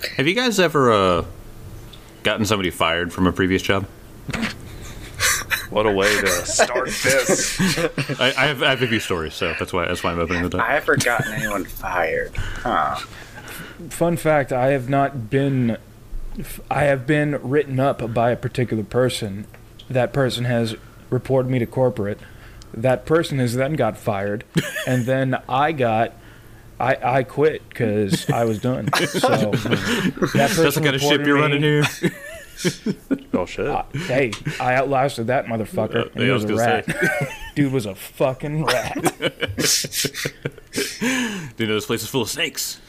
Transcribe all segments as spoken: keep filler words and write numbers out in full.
Have you guys ever uh, gotten somebody fired from a previous job? What a way to start this. I, I, have, I have a few stories, so that's why that's why I'm opening the door. I haven't gotten anyone fired. Huh. Fun fact, I have not been... I have been written up by a particular person. That person has reported me to corporate. That person has then got fired, and then I got... I, I quit because I was done. So that person That's the kind of ship you're me, running here. Oh, shit. Uh, hey, I outlasted that motherfucker. Uh, and he yeah, I was, was a gonna rat. Dude was a fucking rat. Do you know this place is full of snakes?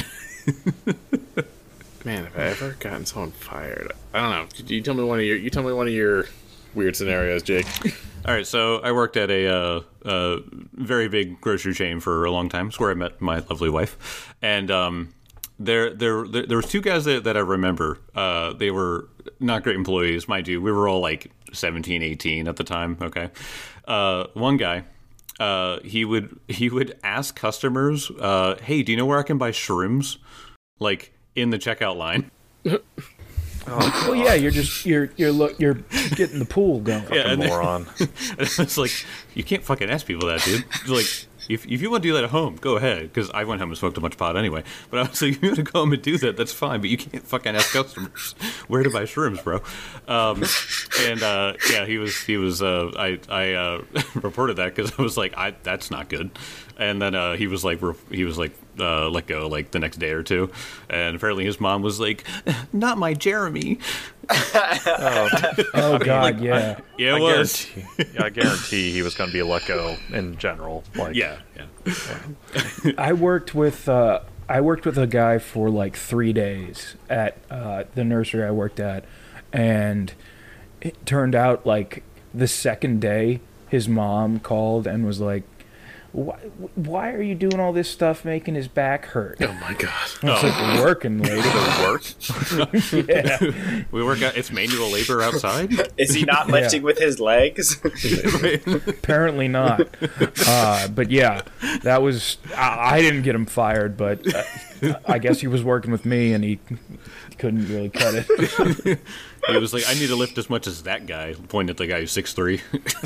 Man, have I ever gotten someone fired? I don't know. You tell me one of your. You tell me one of your weird scenarios, Jake. All right, so I worked at a uh, uh, very big grocery chain for a long time. It's where I met my lovely wife, and um, there, there, there, there was two guys that, that I remember. Uh, they were not great employees, mind you. We were all like seventeen, eighteen at the time. Okay, uh, one guy, uh, he would he would ask customers, uh, "Hey, do you know where I can buy shrooms?" Like in the checkout line. Oh, well, yeah, you're just you're you're look you're getting the pool going. Yeah, and moron. It's like you can't fucking ask people that, dude. It's like if if you want to do that at home, go ahead. Because I went home and smoked a bunch of pot anyway. But I was like, if you want to go home and do that, that's fine. But you can't fucking ask customers where to buy shrooms, bro. Um, and uh, yeah, he was he was. Uh, I I uh, reported that because I was like, I that's not good. And then uh, he was like, he was like, uh, let go like the next day or two. And apparently his mom was like, not my Jeremy. Oh, oh God, like, yeah, I, yeah, it I was. Guarantee, I guarantee he was going to be let go in general. Like, Yeah, yeah. I worked with uh, I worked with a guy for like three days at uh, the nursery I worked at, and it turned out like the second day his mom called and was like, Why, why are you doing all this stuff making his back hurt? Oh my god! It's like working, lady. Work? Yeah. We work out. It's manual labor outside. Is he not lifting Yeah. with his legs? Apparently not. Uh, but yeah, that was. I, I didn't get him fired, but uh, I guess he was working with me and he couldn't really cut it. He was like, I need to lift as much as that guy. Pointing at the guy who's six three.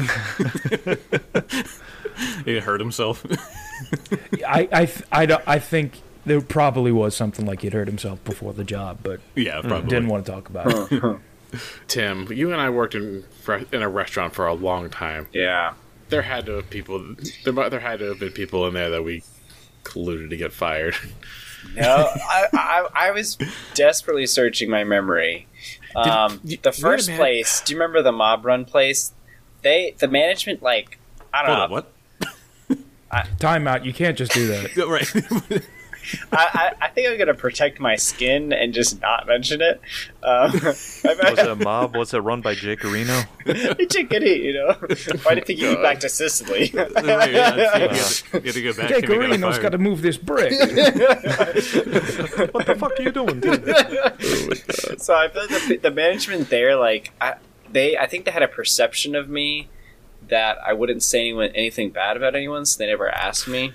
He hurt himself. I I th- I, don't, I think there probably was something like he'd hurt himself before the job, but Yeah, probably. didn't want to talk about it. Tim, you and I worked in in a restaurant for a long time. Yeah. There had to have people. There, mu- there had to have been people in there that we colluded to get fired. No, I, I I was desperately searching my memory. Um, Did- the wait a first minute. place, do you remember the Mob Run place? They the management like I don't Hold on, know. what? Time out. You can't just do that. Right. I, I, I think I'm gonna protect my skin and just not mention it. Um, Was it a mob? Was it run by Jake Areno? Chickadee, you know. Why do you think you went back to Sicily? Right, yeah, you have to- you have to go back. Jake Tim, you got Areno's fired. got to move this brick. What the fuck are you doing, Tim? So I feel like the, the management there, like I, they, I think they had a perception of me that I wouldn't say anyone anything bad about anyone, so they never asked me.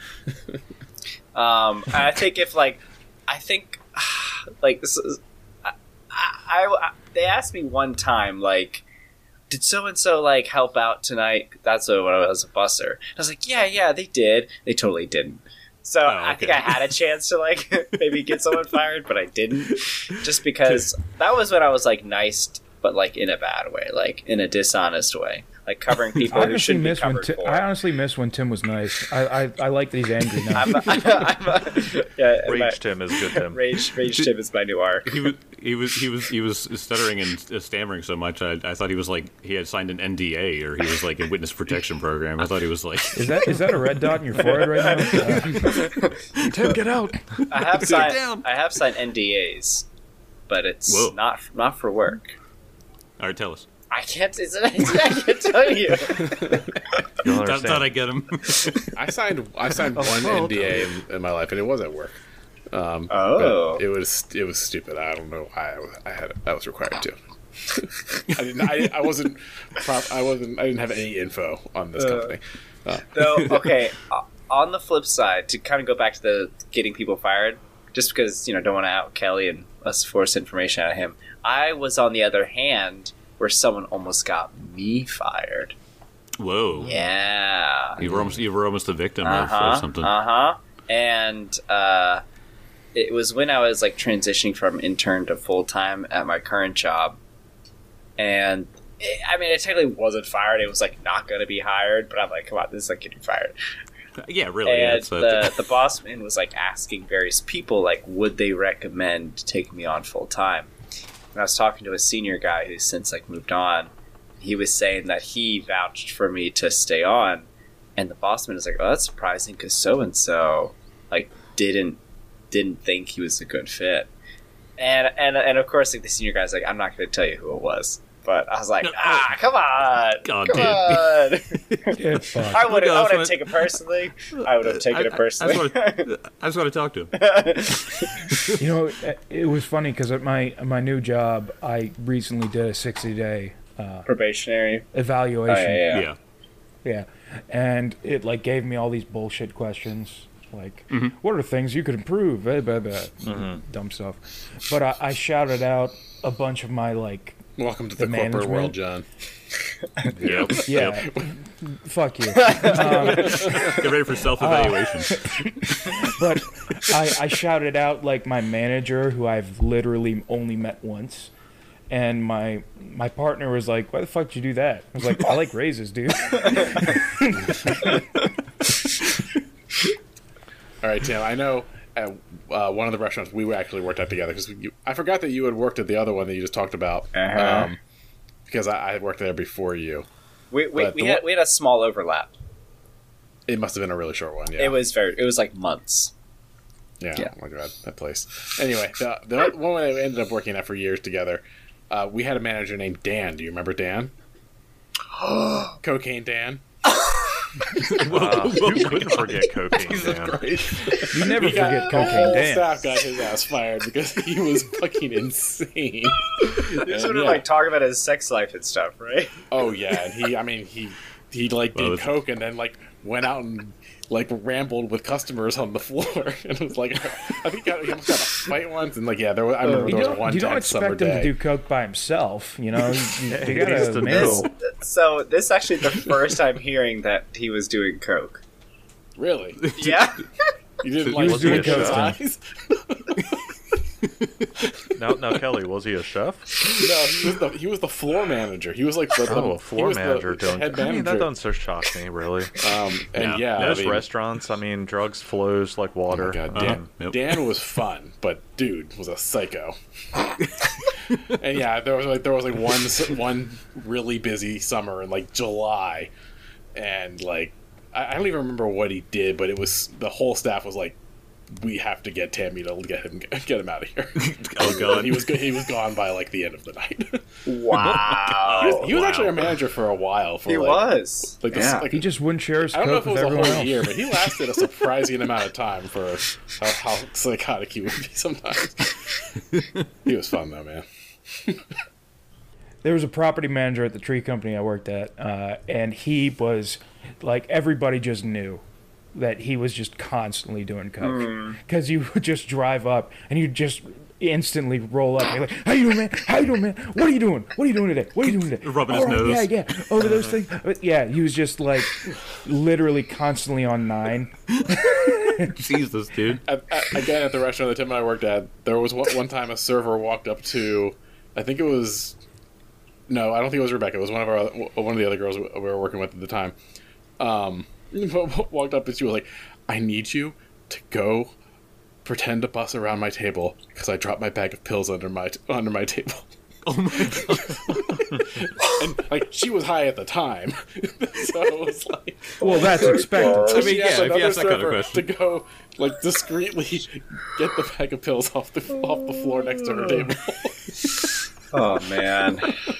Um, and I think if like, I think like this is, I, I, I they asked me one time like, did so and so like help out tonight? That's when I was a busser. I was like, yeah, yeah, they did. They totally didn't. So Oh, I think okay. I had a chance to like maybe get someone fired, but I didn't, just because that was when I was like nice, but like in a bad way, like in a dishonest way. Like covering people I who honestly shouldn't be miss when covered Ti- for. I honestly miss when Tim was nice. I I, I like that he's angry now. I'm a, I'm a, I'm a, yeah, Rage my- Tim is good, Tim. Rage, Rage Tim is my new arc. He was he was he was he was stuttering and uh, stammering so much. I, I thought he was like he had signed an N D A or he was like a witness protection program. I thought he was like. Is that is that a red dot in your forehead right now? Uh, Tim, get out! I have Sit signed, down. I have signed N D As, but it's Whoa. not not for work. All right, tell us. I can't. It's, I can't tell you. You'll Thought, understand. thought I get him. I signed I signed one well, N D A in, in my life, and it was at work. Um, Oh. but it was it was stupid. I don't know why I, I had I was required to. I didn't. I, I wasn't. Prop, I wasn't. I didn't have any info on this Uh. company. Uh, Though, okay. uh, On the flip side, to kind of go back to the getting people fired, just because, you know, don't want to out Kelly and us force information out of him. I was on the other hand where someone almost got me fired. Whoa. Yeah. You were almost you were almost a victim Uh-huh, of, of something. Uh-huh. And uh, it was when I was like transitioning from intern to full-time at my current job. And it, I mean, it technically wasn't fired. It was like not going to be hired, but I'm like, come on, this is like getting fired. Yeah, really. Yeah, And it's, uh, the, the boss man was like asking various people, like, would they recommend taking me on full time? And I was talking to a senior guy who's since like moved on. He was saying that he vouched for me to stay on, and the boss man was like, "Oh, that's surprising because so and so like didn't didn't think he was a good fit." And and and of course, like the senior guy's like, "I'm not going to tell you who it was." But I was like, No, ah, come on, God, come dude. on. Get fucked. I would No, I that's would have what- taken it personally. I would have taken I, it I- personally. I, just wanna, I just want to talk to him. You know, it, it was funny because at my at my new job, I recently did a sixty day uh, Probationary. Oh, evaluation. yeah, yeah. Yeah. Yeah, and it like gave me all these bullshit questions, like Mhm. what are things you could improve, eh, blah, blah, dumb stuff. But I, I shouted out a bunch of my like, Welcome to The the, corporate management. world, John. Yep. yeah, fuck you. Um, Get ready for self-evaluation. but I, I shouted out like my manager, who I've literally only met once, and my my partner was like, "Why the fuck did you do that?" I was like, "I like raises, dude." All right, Tim. I know at uh, one of the restaurants we actually worked at together because I forgot that you had worked at the other one that you just talked about. Uh-huh. Um, because I, I had worked there before you. We we, But we the had one- we had a small overlap. It must have been a really short one. Yeah. It was very. It was like months. Yeah, Yeah. oh my god, that place. Anyway, the, the one I ended up working at for years together, uh, we had a manager named Dan. Do you remember Dan? Cocaine Dan. Uh, you couldn't forget cocaine, Dan. Christ. You never He got- forget the cocaine whole Dan. staff got his ass fired because he was fucking insane. This And, sort of yeah. like talk about his sex life and stuff, right? Oh yeah, and he, I mean, he, he like Well, did it's- coke and then like went out and like rambled with customers on the floor, and it was like, I think he got- he almost got a fight once, and like yeah, there was, I remember You there was don't, one you don't time summer expect him day. to do coke by himself, you know. You, you he gotta needs to mingle. know. So this is actually the first time hearing that he was doing coke. Really? Yeah. You didn't He like was see doing it in his coke. eyes? Now, now, Kelly, was he a chef? No, he was the he was the floor manager. He was like the, the Oh, a he floor was the manager doing. head I mean, that manager. doesn't so shock me, really. Um, and No. yeah, I Most mean, restaurants, I mean, drugs flows like oh water. my God, Uh-huh. Dan, Yep. Dan was fun, but dude was a psycho. And yeah, there was like there was like one s- one really busy summer in like July, and like I, I don't even remember what he did, but it was the whole staff was like, we have to get Tammy to get him get him out of here. Oh, God. he was go- he was gone by like the end of the night. Wow. he was, he was Wow. actually a manager for a while. For He like, was. like, the, yeah. like He just wouldn't share his I don't know coke if it with was a everyone whole else. year, but he lasted a surprising amount of time for how, how psychotic he would be sometimes. He was fun though, man. There was a property manager at the tree company I worked at, uh, and he was like, everybody just knew that he was just constantly doing coke, because you would just drive up and you just instantly roll up and you're like, how you doing, man? How you doing, man? What are you doing? What are you doing today? What are you doing today? Rubbing his "All right, nose." Yeah, yeah. Oh, those things. But yeah, he was just like literally constantly on nine. Jesus, dude. At, at, again, at the restaurant that Tim and I worked at, there was one, one time a server walked up to, I think it was, no, I don't think it was Rebecca. It was one of our other, one of the other girls we were working with at the time. Um, walked up and she was like, "I need you to go pretend to bus around my table because I dropped my bag of pills under my under my table." Oh my God. And like she was high at the time, so it was like. Well, that's expected. So I mean, she asked yeah, if you another ask that kind of server question. to go like discreetly get the bag of pills off the off the floor next to her table. Oh man.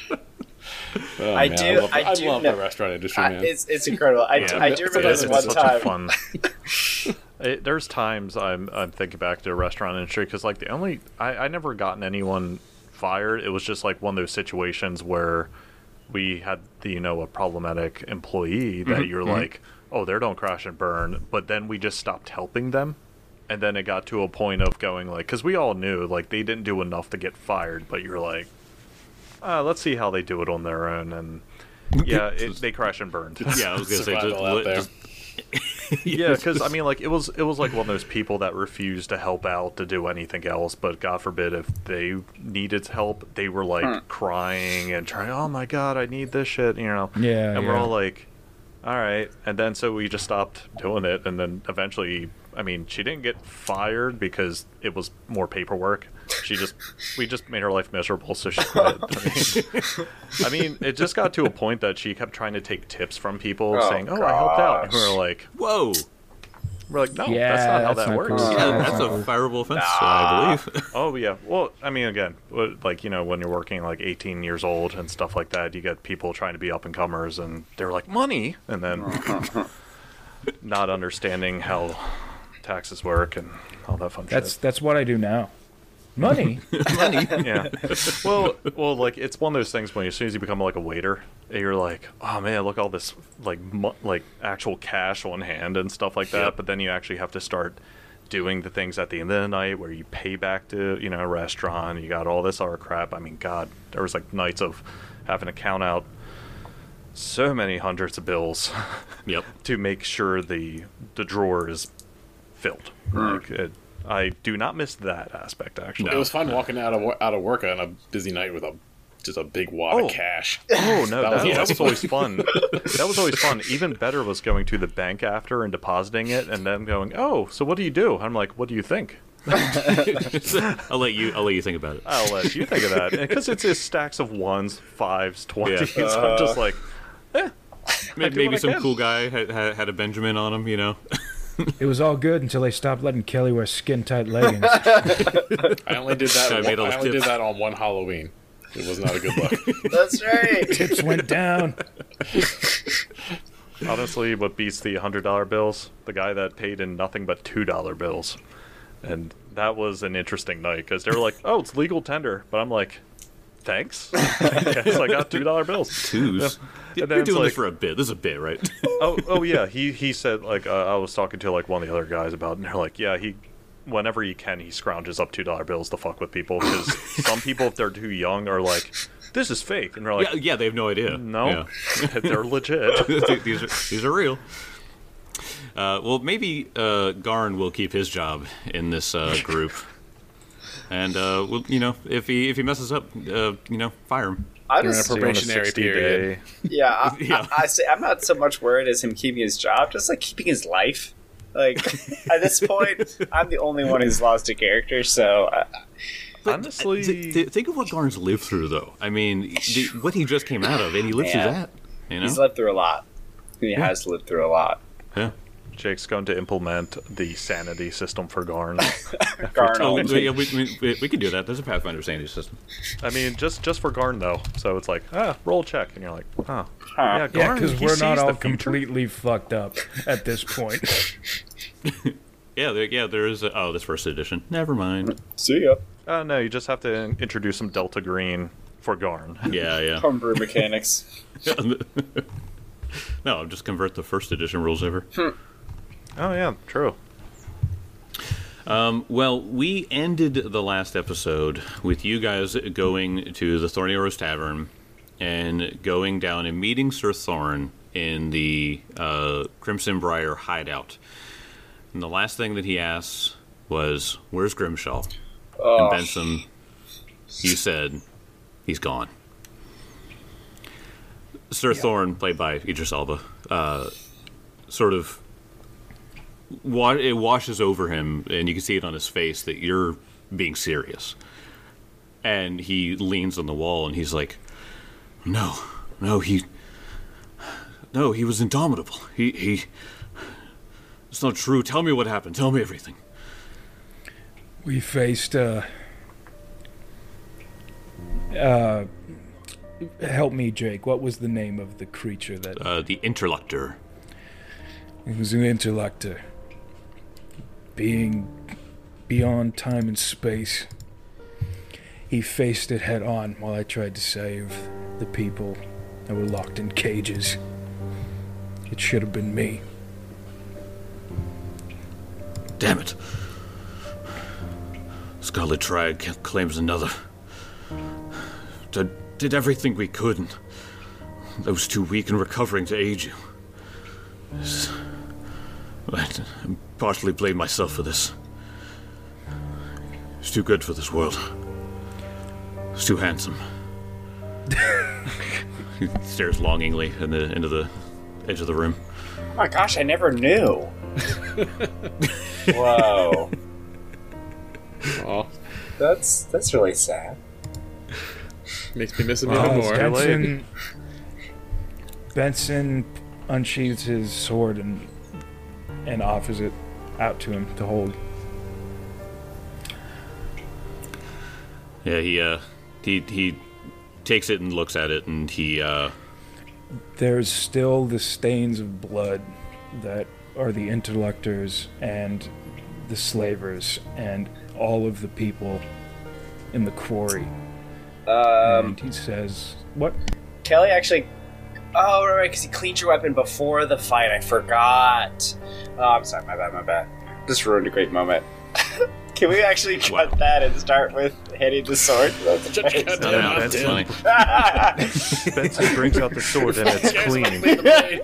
Oh, I man, do- I love, I I do love know- the restaurant industry, I, man. it's it's incredible. I, Yeah. I do remember It this is one such time. a fun. It, there's times I'm I'm thinking back to the restaurant industry because like the only I I never gotten anyone fired. It was just like one of those situations where we had the you know a problematic employee that you're like, oh, they don't crash and burn, but then we just stopped helping them and then it got to a point of going like, because we all knew like they didn't do enough to get fired, but you're like, uh, let's see how they do it on their own, and yeah, it, they crashed and burned. Yeah, I was gonna say just, Survival out there. just Yeah, because I mean, like it was it was like one of those people that refused to help out to do anything else. But God forbid if they needed help, they were like Hmm. crying and trying. Oh my God, I need this shit, you know. Yeah, And we're yeah. all like, all right. And then so we just stopped doing it, and then eventually, I mean, she didn't get fired because it was more paperwork. She just we just made her life miserable, so she quit. I mean, I mean, it just got to a point that she kept trying to take tips from people, Oh, saying, "Oh, I helped out," and we gosh. were like. whoa. We're like, no, Yeah, that's not how that's that not works. cool. Yeah, that's that's a not cool. fireable offense, Nah. I believe. Oh yeah. Well, I mean, again, what- like you know, when you're working like eighteen years old and stuff like that, you get people trying to be up and comers, and they're like money, and then not understanding how taxes work and all that fun That's shit. that's what I do now. Money. Yeah. Well, well, like it's one of those things when as soon as you become like a waiter, you're like, oh man, look all this like mo- like actual cash on hand and stuff like that. Yep. But then you actually have to start doing the things at the end of the night where you pay back to you know a restaurant. You got all this other crap. I mean, God, there was like nights of having to count out so many hundreds of bills Yep. to make sure the the drawer is filled. Like it, I do not miss that aspect actually. It was fun walking out of wo- out of work on a busy night with a just a big wad Oh. of cash. Oh no, That that, was that, was, awesome. always fun. That was always fun. Even better was going to the bank after and depositing it, and then going, "Oh, so what do you do?" I'm like, "What do you think?" I'll let you. I'll let you think about it. I'll let you think of that because it's just stacks of ones, fives, twenties. Yeah. I'm just like, Maybe, do maybe what I some can. cool guy had, had had a Benjamin on him, you know. It was all good until they stopped letting Kelly wear skin tight leggings. I only did that. I on, made all I his only did tips. that on one Halloween. It was not a good look. That's right. Tips went down. honestly, what beats the hundred dollar bills? The guy that paid in nothing but two dollar bills, and that was an interesting night because they were like, "Oh, it's legal tender," but I'm like, "Thanks." Yes, I got two dollar bills. Twos. And then You're it's doing like- this for a bit. This is a bit, right? oh, oh yeah. He he said like uh, I was talking to like one of the other guys about, it, and they're like, yeah, he, whenever he can, he scrounges up two dollar bills to fuck with people because some people, if they're too young, are like, this is fake, and they're like, yeah, yeah, they have no idea. no, Yeah. they're legit. these are these are real. Uh, well, maybe uh, Garn will keep his job in this uh, group, and uh, well, you know, if he if he messes up, uh, you know, fire him. I You're in a just, So you're on a probationary sixty period. day- yeah, I, Yeah. I, I say I'm not so much worried as him keeping his job, just like keeping his life. Like at this point, I'm the only one who's lost a character, so uh, Honestly, Th- th- think of what Garn's lived through, though. I mean, the, what he just came out of, and he lived Yeah. through that. You know, he's lived through a lot. He Yeah. has lived through a lot. yeah. Jake's going to implement the sanity system for Garn. Garn Oh, only. yeah, we, we, we, we can do that. There's a Pathfinder sanity system. I mean, just just for Garn though. So it's like, ah, roll check, and you're like, huh. Huh. Yeah, Yeah, Garn, because he we're sees not the all future. completely fucked up at this point. Yeah, there, yeah. There is. A, oh, this first edition. Never mind. See ya. Uh, no, you just have to in- introduce some Delta Green for Garn. Yeah, yeah. Homebrew mechanics. No, just convert the first edition rules over. Oh yeah, true. Um, well, we ended the last episode with you guys going to the Thorny Rose Tavern and going down and meeting Sir Thorn in the uh, Crimson Briar hideout. And the last thing that he asks was, "Where's Grimshaw?" Oh, And Benson, you said, "He's gone." Sir Thorn, played by Idris Elba, uh, sort of wa- it washes over him, and you can see it on his face that you're being serious. And he leans on the wall, and he's like, "No, no, he, no, he was indomitable. He, he, it's not true. Tell me what happened. Tell me everything." We faced, uh. Uh. Help me, Jake. What was the name of the creature that. Uh, the Interlocutor. It was an interlocutor. Being beyond time and space. He faced it head on while I tried to save the people that were locked in cages. It should have been me. Damn it. Scarlet Triad claims another. D- did everything we could, and I was too weak and recovering to aid you. It's- I partially blame myself for this. It's too good for this world. It's too handsome. He stares longingly in the, into the edge of the room. Oh my gosh, I never knew. Whoa. Aw, That's that's really sad. makes me miss him Uh, even more. Benson, Benson unsheathes his sword and and offers it out to him to hold. Yeah, he uh, he he takes it and looks at it, and he uh, There's still the stains of blood that are the interlectors and the slavers and all of the people in the quarry. Um, And he says, "What? Kelly actually. Oh, right, right, because he cleaned your weapon before the fight. I forgot. Oh, I'm sorry. My bad. My bad. Just ruined a great moment. Can we actually cut Wow. that and start with hitting the sword? That's Cut amazing. that no, out, that's Tim. funny. Benson brings out the sword and it's Yes, clean. clean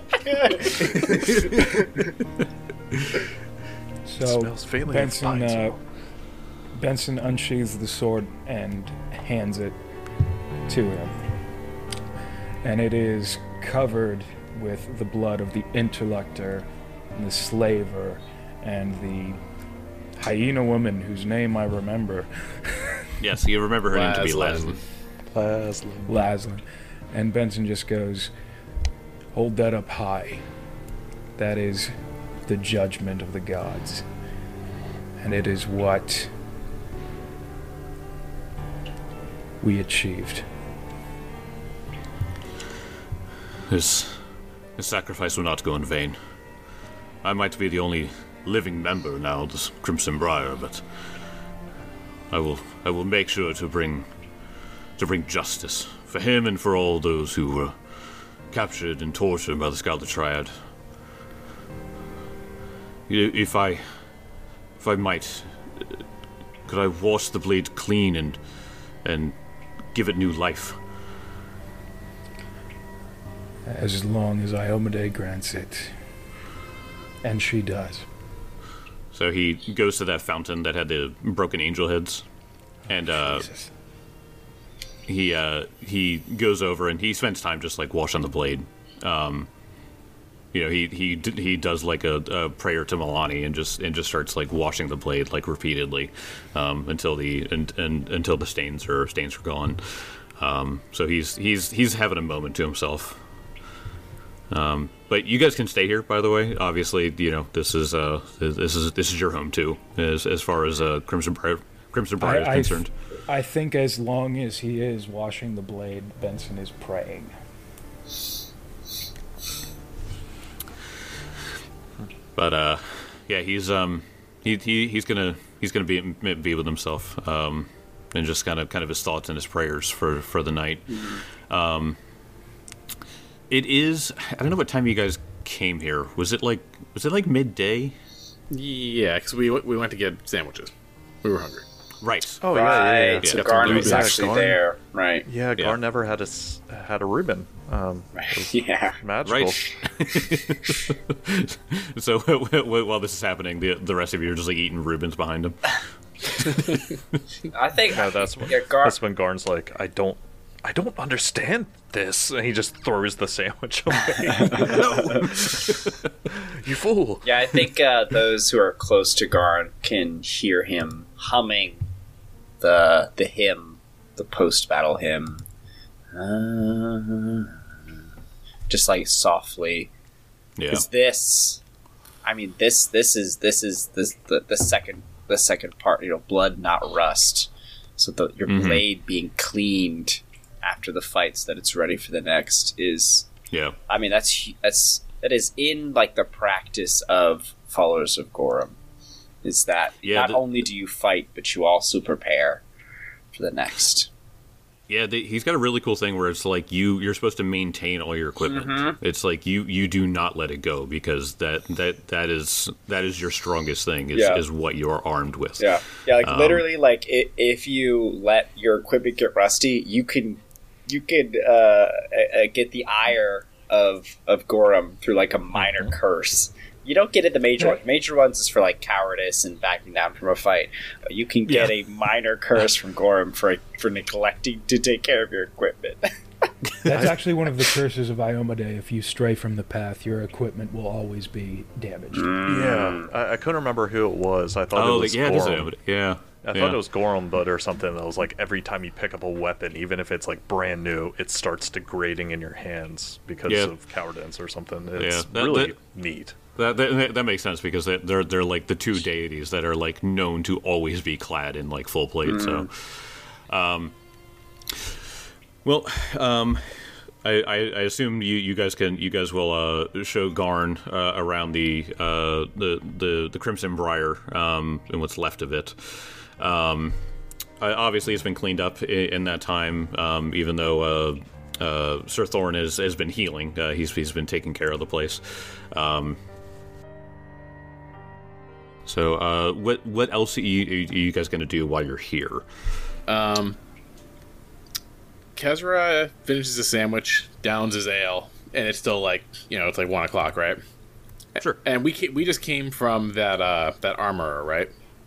the blade. So Smells faintly Benson, fine, uh, so- Benson unsheathes the sword and hands it to him. And it is covered with the blood of the interlector, and the slaver, and the hyena woman whose name I remember, Yes, you remember her name to be Laslin. Laslin. Laslin. And Benson just goes, "Hold that up high. That is the judgment of the gods. And it is what we achieved." His, his sacrifice will not go in vain. I might be the only living member now of the Crimson Briar, but I will I will make sure to bring to bring justice for him and for all those who were captured and tortured by the Scarlet Triad. If I if I might, could I wash the blade clean and and give it new life? As long as Iomade grants it. And she does. So he goes to that fountain that had the broken angel heads, and uh, Jesus. he uh, he goes over and he spends time just like washing the blade. Um, you know, he he d- he does like a, a prayer to Milani and just and just starts like washing the blade like repeatedly um, until the and, and until the stains are stains are gone. Um, so he's he's he's having a moment to himself. Um, but you guys can stay here, by the way. Obviously, you know this is uh this is this is your home too, as as far as uh, Crimson Briar Crimson Briar is I, I, concerned. I think as long as he is washing the blade, Benson is praying. But uh, yeah, he's um he, he he's gonna he's gonna be be with himself um and just kind of kind of his thoughts and his prayers for for the night. Mm-hmm. Um, it is I don't know what time you guys came here. Was it like was it like midday? Yeah, because we we went to get sandwiches. We were hungry. Right. Oh Right. yeah, yeah, yeah. So Yeah. Garn Yeah. was Yeah. actually Garn- there. Right. Yeah, Gar Yeah. never had a s- had a Reuben. Um, Yeah. magical. Right. So while this is happening, the the rest of you are just like eating Rubens behind him. I think No, that's when, yeah, Gar- that's when Garn's like, I don't, I don't understand this, and he just throws the sandwich away. No, you fool! Yeah, I think uh, those who are close to Garn can hear him humming the the hymn, the post battle hymn, uh, just like softly. Yeah. Because this, I mean, this this is this is this the, the second the second part. You know, blood, not rust. So the, your Mhm. blade being cleaned after the fight, so that it's ready for the next is. Yeah. I mean, that's that's that is in like the practice of followers of Gorum. Is that Yeah, not the- only do you fight, but you also prepare for the next. Yeah, they, he's got a really cool thing where it's like you you're supposed to maintain all your equipment. Mm-hmm. It's like you, you do not let it go because that that, that is that is your strongest thing is, Yeah. is what you are armed with. Yeah, yeah. Like Um, literally, like i if you let your equipment get rusty, you can you could uh, uh, get the ire of of Gorham through like a minor curse. You don't get it the major ones. Major ones is for like cowardice and backing down from a fight. But you can get Yeah. a minor curse from Gorham for for neglecting to take care of your equipment. That's actually one of the curses of Iomade. If you stray from the path, your equipment will always be damaged. Yeah, I, I couldn't remember who it was. I thought Oh, it was yeah, it is Gorham. a- yeah. I yeah. thought it was Gorham, but or something that was like every time you pick up a weapon, even if it's like brand new, it starts degrading in your hands because Yeah. of cowardice or something. It's Yeah, that- really that- neat. That, that that makes sense because they- they're they're like the two deities that are like known to always be clad in like full plate. So, um, well, um, I, I, I assume you, you guys can you guys will uh, show Garn uh, around the uh, the the the Crimson Briar um, and what's left of it. Um, I, obviously, it's been cleaned up in, in that time, um, even though. Uh, uh, Sir Thorn has, has been healing. Uh, he's he's been taking care of the place. Um, So, uh, what what else are you, are you guys going to do while you're here? Um, Kezra finishes a sandwich, downs his ale, and it's still like you know it's like one o'clock, right? Sure. And we ca- we just came from that uh that armorer, right?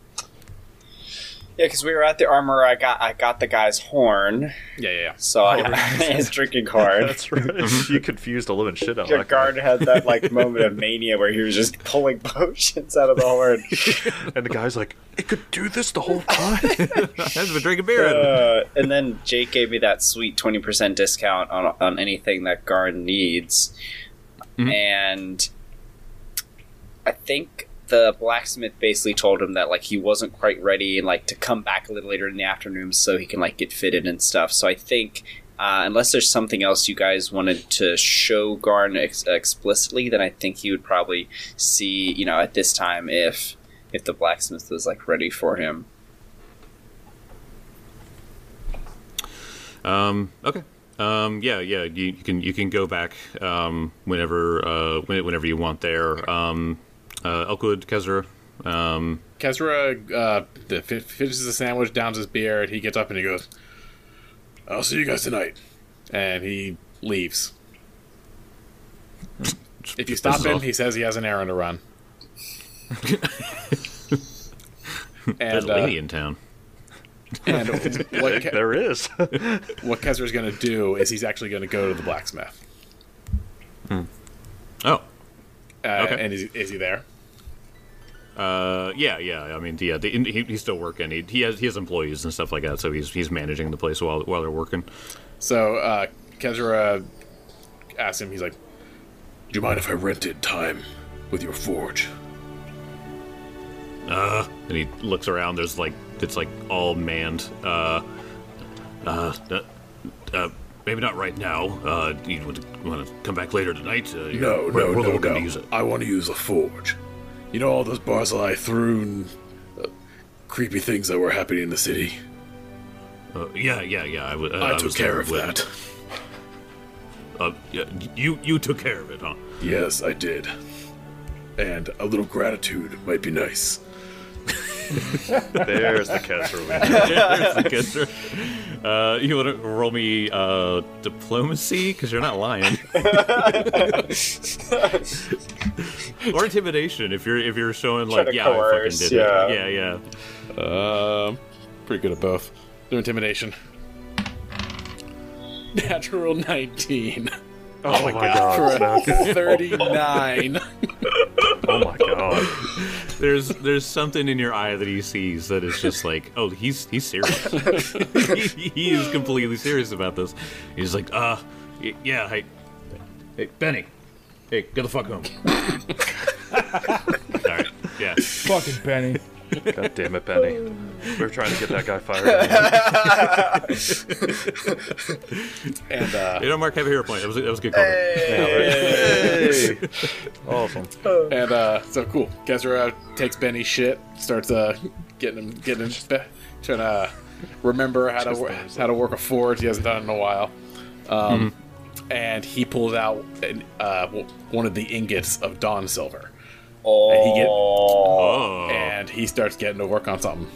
Yeah, because we were at the armor. I got I got the guy's horn, Yeah, yeah, yeah. so I his drinking card. That's right. You confused a living shit out Your of that guy. guard had that like moment of mania where he was just pulling potions out of the horn. And the guy's like, it could do this the whole time? Has been drinking beer. Uh, and then Jake gave me that sweet twenty percent discount on on anything that guard needs, Mhm. and I think the blacksmith basically told him that like he wasn't quite ready and like to come back a little later in the afternoon so he can like get fitted and stuff. So I think uh, unless there's something else you guys wanted to show Garn ex- explicitly, then I think he would probably see you know at this time if if the blacksmith was like ready for him. Um, okay. Um, yeah, yeah. You, you can you can go back um, whenever uh, when- whenever you want there. Um, uh, Elkwood, Kezra. Um, Kezra uh, the- fi- finishes the sandwich, downs his beer, and he gets up and he goes, "I'll see you guys tonight," and he leaves. If you stop Pisses him, off. he says he has an errand to run. There's and a uh, lady in town. and what Ke- There is. what Kezra's going to do is he's actually going to go to the blacksmith. Oh. Uh, Okay. And is, is he there? Uh, yeah, yeah. I mean, yeah. The, he, he's still working. He, he has he has employees and stuff like that, so he's he's managing the place while while they're working. So uh, Kezra asks him, he's like, "Do you mind if I rented time with your forge?" Uh, and he looks around. There's like it's like all manned. Uh, uh, uh, uh maybe not right now. Uh, you want to, want to come back later tonight? Uh, you're- No, we're, no, we're no, looking no. to use it. I want to use a forge. You know all those Barzillai threw and uh, creepy things that were happening in the city? Uh, yeah, yeah, yeah. I, w- uh, I took was care there of with- that. Uh, yeah, you you took care of it, huh? Yes, I did. And a little gratitude might be nice. There's the Kezra we There's the Kezra. Uh, you want to roll me uh, diplomacy because you're not lying, or intimidation if you're if you're showing Try like to yeah coerce, I fucking did yeah. it. Yeah, yeah. Um, pretty good at both. Do intimidation. Natural nineteen. Oh my god. For a Okay. thirty-nine. Oh my god. There's there's something in your eye that he sees that is just like, oh, he's he's serious. he, he is completely serious about this. He's like, uh, y- yeah, hey, hey, Benny, hey, get the fuck home. All right, yeah. Fucking Penny. God damn it, Benny. We were trying to get that guy fired. And, uh, You know, Mark, have a hero point. That was a, that was a good cover. Hey. Awesome. and, uh, so cool. Kezra takes Benny's shit, starts, uh, getting him, getting him, spe- trying to, uh, remember how to Just wo- Thursday. how to work a forge. He hasn't done it in a while. Um, And he pulls out an, uh, w- one of the ingots of Dawn Silver, Oh, And he get- Oh. and he starts getting to work on something.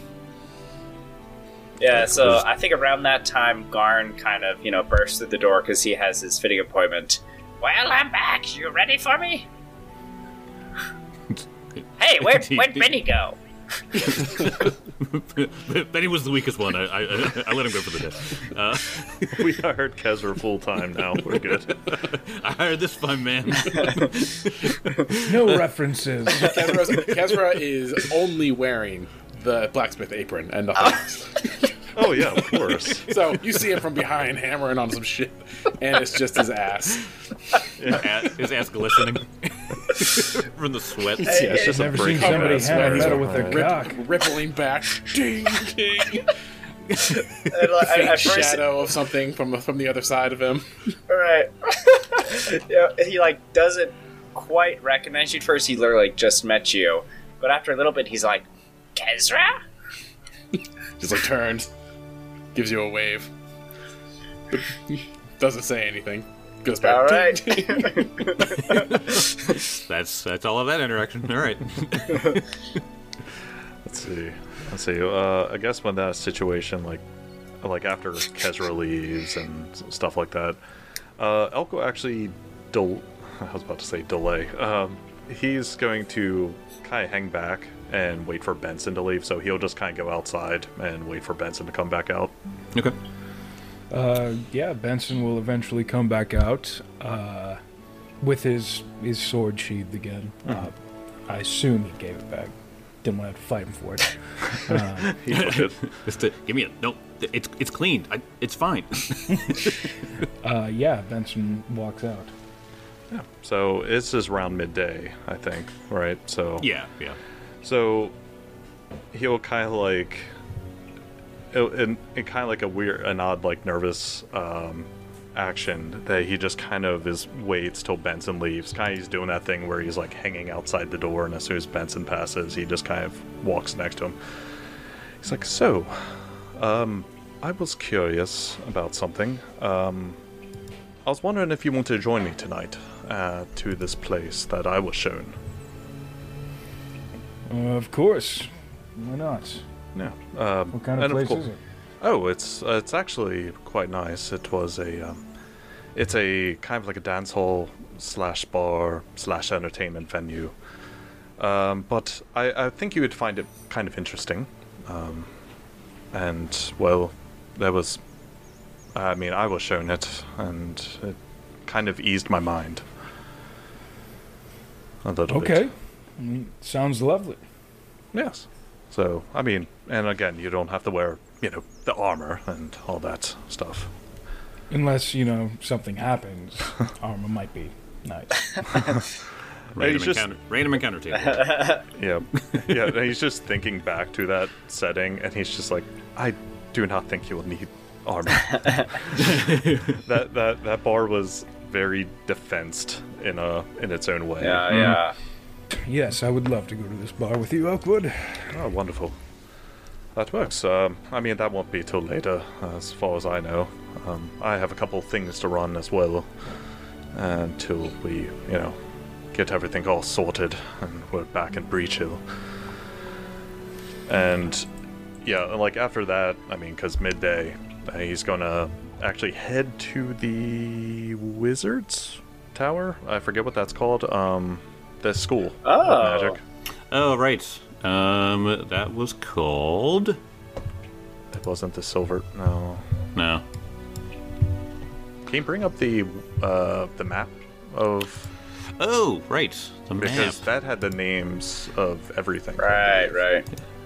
yeah. So I think around that time, Garn kind of you know bursts through the door because he has his fitting appointment. Well, I'm back. You ready for me? Hey, where'd, where'd Benny go? Benny was the weakest one. I, I, I let him go for the day. Uh, We hired Kezra full time now. We're good. I hired this fine man. No references. Kezra's- Kezra is only wearing the blacksmith apron and nothing else. Oh yeah, of course. So you see him from behind hammering on some shit, and it's just his ass. A- His ass glistening from the sweat. Yeah, it's just a Never seen break. somebody That's hammer right. metal with a Rip- cock. rippling back, ding, ding. And, like, Fake at first- shadow of something from from the other side of him. Right. Yeah, he like doesn't quite recognize you at first. He literally like, just met you, but after a little bit, he's like, Kezra? Just like turns, gives you a wave, but doesn't say anything. Goes back. All right. ding, ding. That's that's all of that interaction. All right. Let's see. Let's see. Uh, I guess when that situation, like, like after Kezra leaves and s- stuff like that, uh, Elko actually, del- I was about to say delay. Um, he's going to kind of hang back and wait for Benson to leave. So he'll just kind of go outside and wait for Benson to come back out. Okay. Uh, yeah, Benson will eventually come back out uh, with his his sword sheathed again. Uh, I assume he gave it back. Didn't want to have to fight him for it. Uh, He took it. Just to, give me a no. It's it's cleaned. I, it's fine. uh, yeah, Benson walks out. Yeah. So it's just around midday, I think, right? So yeah, yeah. So he'll kind of like, in, in kind of like a weird, an odd, like nervous um, action that he just kind of is waits till Benson leaves. Kind of he's doing that thing where he's like hanging outside the door, and as soon as Benson passes, he just kind of walks next to him. He's like, "So, um, I was curious about something. Um, I was wondering if you want to join me tonight uh, to this place that I was shown." Uh, of course. Why not? Yeah. Um, What kind of and place course- is it? Oh, it's uh, it's actually quite nice. It was a, um, it's a kind of like a dance hall slash bar slash entertainment venue. Um, but I, I think you would find it kind of interesting. Um, and well, there was, I mean, I was shown it, and it kind of eased my mind a little bit. Okay. I mean, sounds lovely. Yes. So, I mean, and again, you don't have to wear, you know, the armor and all that stuff. Unless, you know, something happens. Armor might be nice. Random he's just- encounter. Random encounter table. Yeah. Yeah, and he's just thinking back to that setting, and he's just like, I do not think you will need armor. that, that, that bar was very defensed in a in its own way. Yeah, yeah. Yes, I would love to go to this bar with you, Oakwood. Oh, wonderful. That works. Um, I mean, that won't be till later, as far as I know. Um, I have a couple things to run as well, until we, you know, get everything all sorted and we're back in Breach Hill. And, yeah, like after that, I mean, because midday, uh, he's gonna actually head to the Wizards Tower? I forget what that's called. Um, the school of Oh. magic. Oh right. Um, that was called. It wasn't the silver. No. No. Can you bring up the uh, the map of Oh right. The map. because that had the names of everything. Right, right.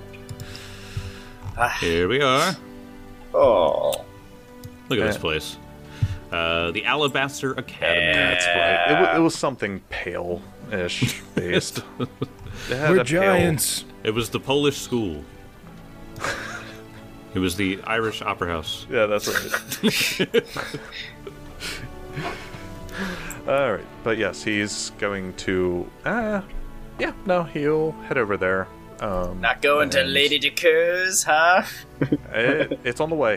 Here we are. Oh. Yeah. Look at this place. Uh, the Alabaster Academy. That's right. It, w- it was something pale-ish based. It had We're a pale- giants. It was the Polish school. It was the Irish Opera House. Yeah, that's right. All right, but yes, he's going to. Uh, yeah, no, he'll head over there. Um, Not going to and Lady Decurs, huh? It, it's on the way.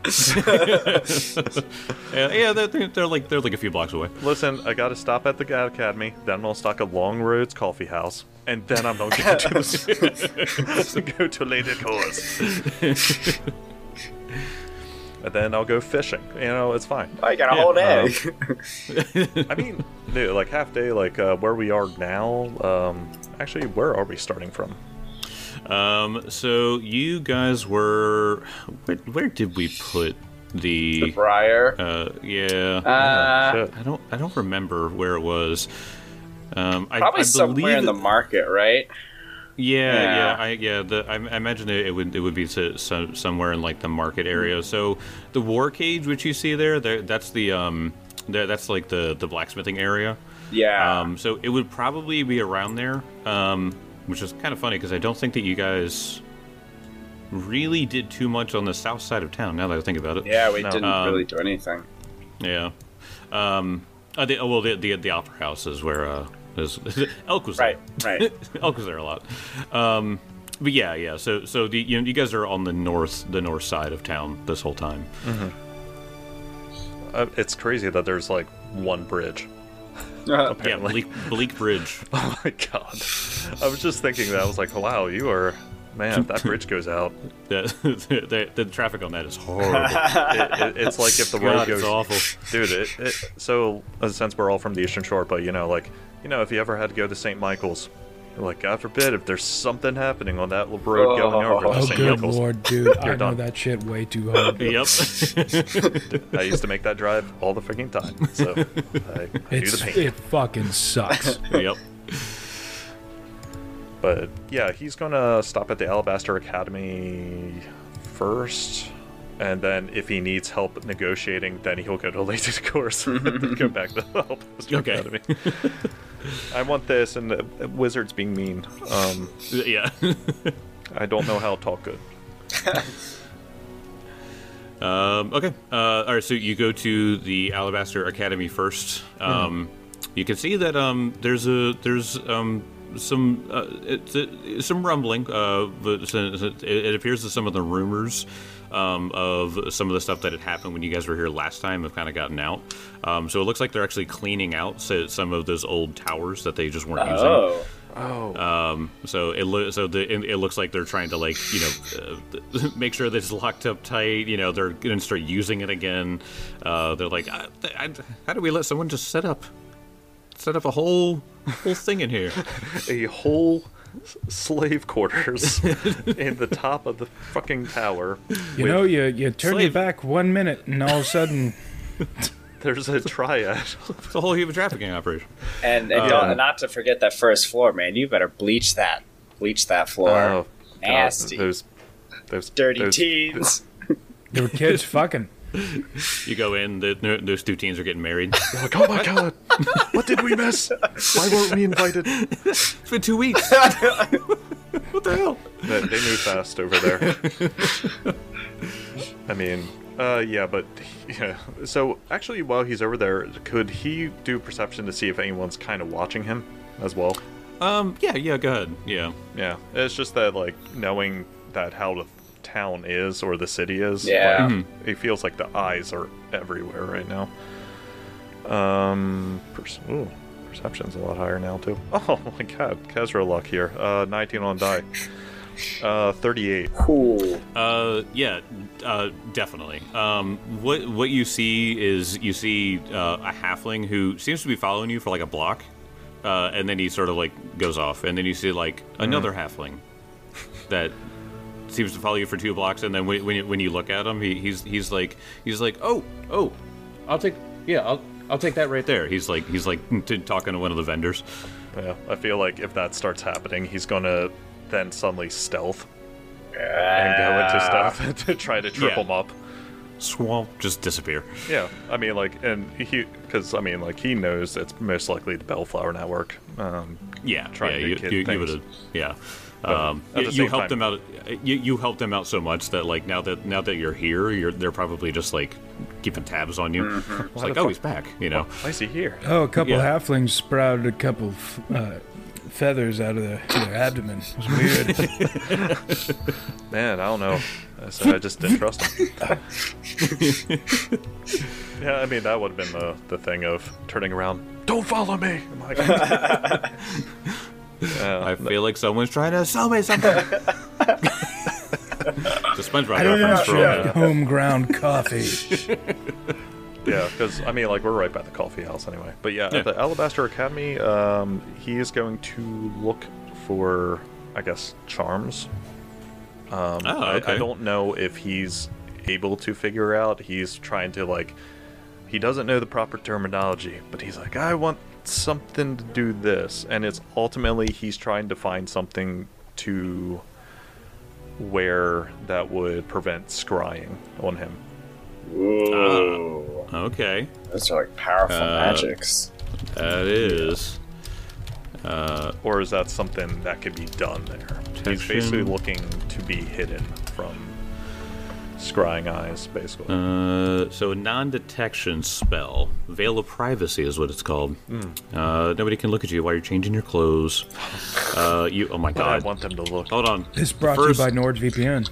yeah, yeah they're, they're, they're like they're like a few blocks away. Listen, I got to stop at the Gat Academy. Then I'm gonna stop at Long Roads Coffee House, and then I'm gonna go to the, go to Lady Decurs. And then I'll go fishing. You know, it's fine. Oh, you got a Yeah, whole um, day. I mean, dude, like half day, like uh, where we are now. Um, actually, where are we starting from? Um, so you guys were where, where did we put the? the Briar. Uh, yeah. Uh, Shit. I don't I don't remember where it was. Um, I, Probably I somewhere believe in the it- market, right? Yeah, Yeah. yeah, I, yeah. The, I, I imagine it, it would it would be to, so, somewhere in like the market area. So the war cage, which you see there, there that's the um, there, that's like the the blacksmithing area. Yeah. Um, so it would probably be around there. Um, which is kind of funny because I don't think that you guys really did too much on the south side of town. Now that I think about it. yeah, we no. didn't Um, really do anything. Yeah. Um. Uh, the, oh, well, the, the the opera house is where uh is Elk was Right, there. right. Elk was there a lot. Um. But yeah, yeah. So so the you know, you guys are on the north the north side of town this whole time. Uh, it's crazy that there's like one bridge. Yeah, Apparently. Bleak, Bleak Bridge. Oh my god. I was just thinking that. I was like, wow, you are. Man, if that bridge goes out. the, the, the traffic on that is horrible. It, it, it's like if the road God, goes. it's awful. Dude, it, it, so uh, since we're all from the Eastern Shore, but you know, like, you know, if you ever had to go to Saint Michael's, like, God forbid, if there's something happening on that road going over to Oh, Oh, Saint good Michael's. lord, dude. I know done. that shit way too hard. Yep. I used to make that drive all the freaking time, so I do It's, the pain. it fucking sucks. Yep. But yeah, he's gonna stop at the Alabaster Academy first, and then if he needs help negotiating, then he'll go to Lady Course and then go back to the Alabaster Okay. Academy. I want this, and the wizard's being mean. Um, Yeah. I don't know how to talk good. Um, okay. Uh, all right. So you go to the Alabaster Academy first. Um, You can see that um, there's a there's um, some uh, it's, uh, some rumbling. Uh, but it, it appears that some of the rumors um, of some of the stuff that had happened when you guys were here last time have kind of gotten out. Um, so it looks like they're actually cleaning out so- some of those old towers that they just weren't using. Oh. Oh, Um, so it lo- so the it, it looks like they're trying to like you know uh, make sure that it's locked up tight. You know they're gonna start using it again. Uh, they're like, I, I, how do we let someone just set up set up a whole whole thing in here? a whole s- slave quarters in the top of the fucking tower. You with- know, you, you turn your Slave. back one minute and all of a sudden, there's a triad. It's a whole human trafficking operation. And, and Um, don't, not to forget that first floor, man. You better bleach that. Bleach that floor. Oh, God, Nasty. Those, those Dirty those- teens. there were kids fucking. You go in, the, those two teens are getting married. You're like, oh my God, what did we miss? Why weren't we invited? It's been two weeks. What the hell? They, they move fast over there. I mean, uh, yeah, but yeah. So actually, while he's over there, could he do perception to see if anyone's kind of watching him as well? Um. Yeah. Yeah. Go ahead. Yeah. Yeah, it's just that like knowing that how the town is or the city is. Yeah. like, it feels like the eyes are everywhere right now. Um, pers- ooh, perception's a lot higher now too. Oh my God, Kezra luck here. Uh, nineteen on die. Uh, thirty-eight. Cool. Uh, yeah, uh, definitely. Um, what what you see is you see uh, a halfling who seems to be following you for like a block, uh, and then he sort of like goes off, and then you see like another halfling that seems to follow you for two blocks, and then when when you, when you look at him, he, he's he's like he's like oh oh, I'll take yeah I'll I'll take that right there. He's like he's like t- talking to one of the vendors. Yeah, I feel like if that starts happening, he's gonna then suddenly stealth and go into stuff to try to trip Yeah. him up. Swamp, just disappear. Yeah, I mean, like, and he, because I mean, like, he knows it's most likely the Bellflower Network. Um, Yeah, trying yeah, to you, get you, you things. would have, yeah. But Um, at you the you same helped time- them out. You, you helped them out so much that like now that now that you're here, you're they're probably just like keeping tabs on you. It's Why like, the oh, fuck- he's back. You know. Why is he here? Oh, a couple Yeah. halflings sprouted a couple f- uh, feathers out of their, their abdomen. It was weird. Man, I don't know. I said I just didn't trust him. Yeah, I mean, that would have been the, the thing of turning around. Don't follow me! I'm like, yeah, I feel like someone's trying to sell me something. It's a SpongeBob reference for all that. Home ground coffee. yeah, because, I mean, like, we're right by the coffee house anyway. But yeah, Yeah. at the Alabaster Academy, um, he is going to look for, I guess, charms. Um, Oh, I, okay. I don't know if he's able to figure out. He's trying to, like, he doesn't know the proper terminology, but he's like, I want something to do this. And it's ultimately he's trying to find something to wear that would prevent scrying on him. Ooh. Okay, Those are like powerful Uh, magics. that is. Uh, Or is that something that could be done there? He's Protection. basically looking to be hidden from scrying eyes, basically. uh, so a non-detection spell, Veil of Privacy is what it's called. Uh, nobody can look at you while you're changing your clothes. Uh, you. Oh my but I God. want them to look. Hold on. This brought First- to you by NordVPN.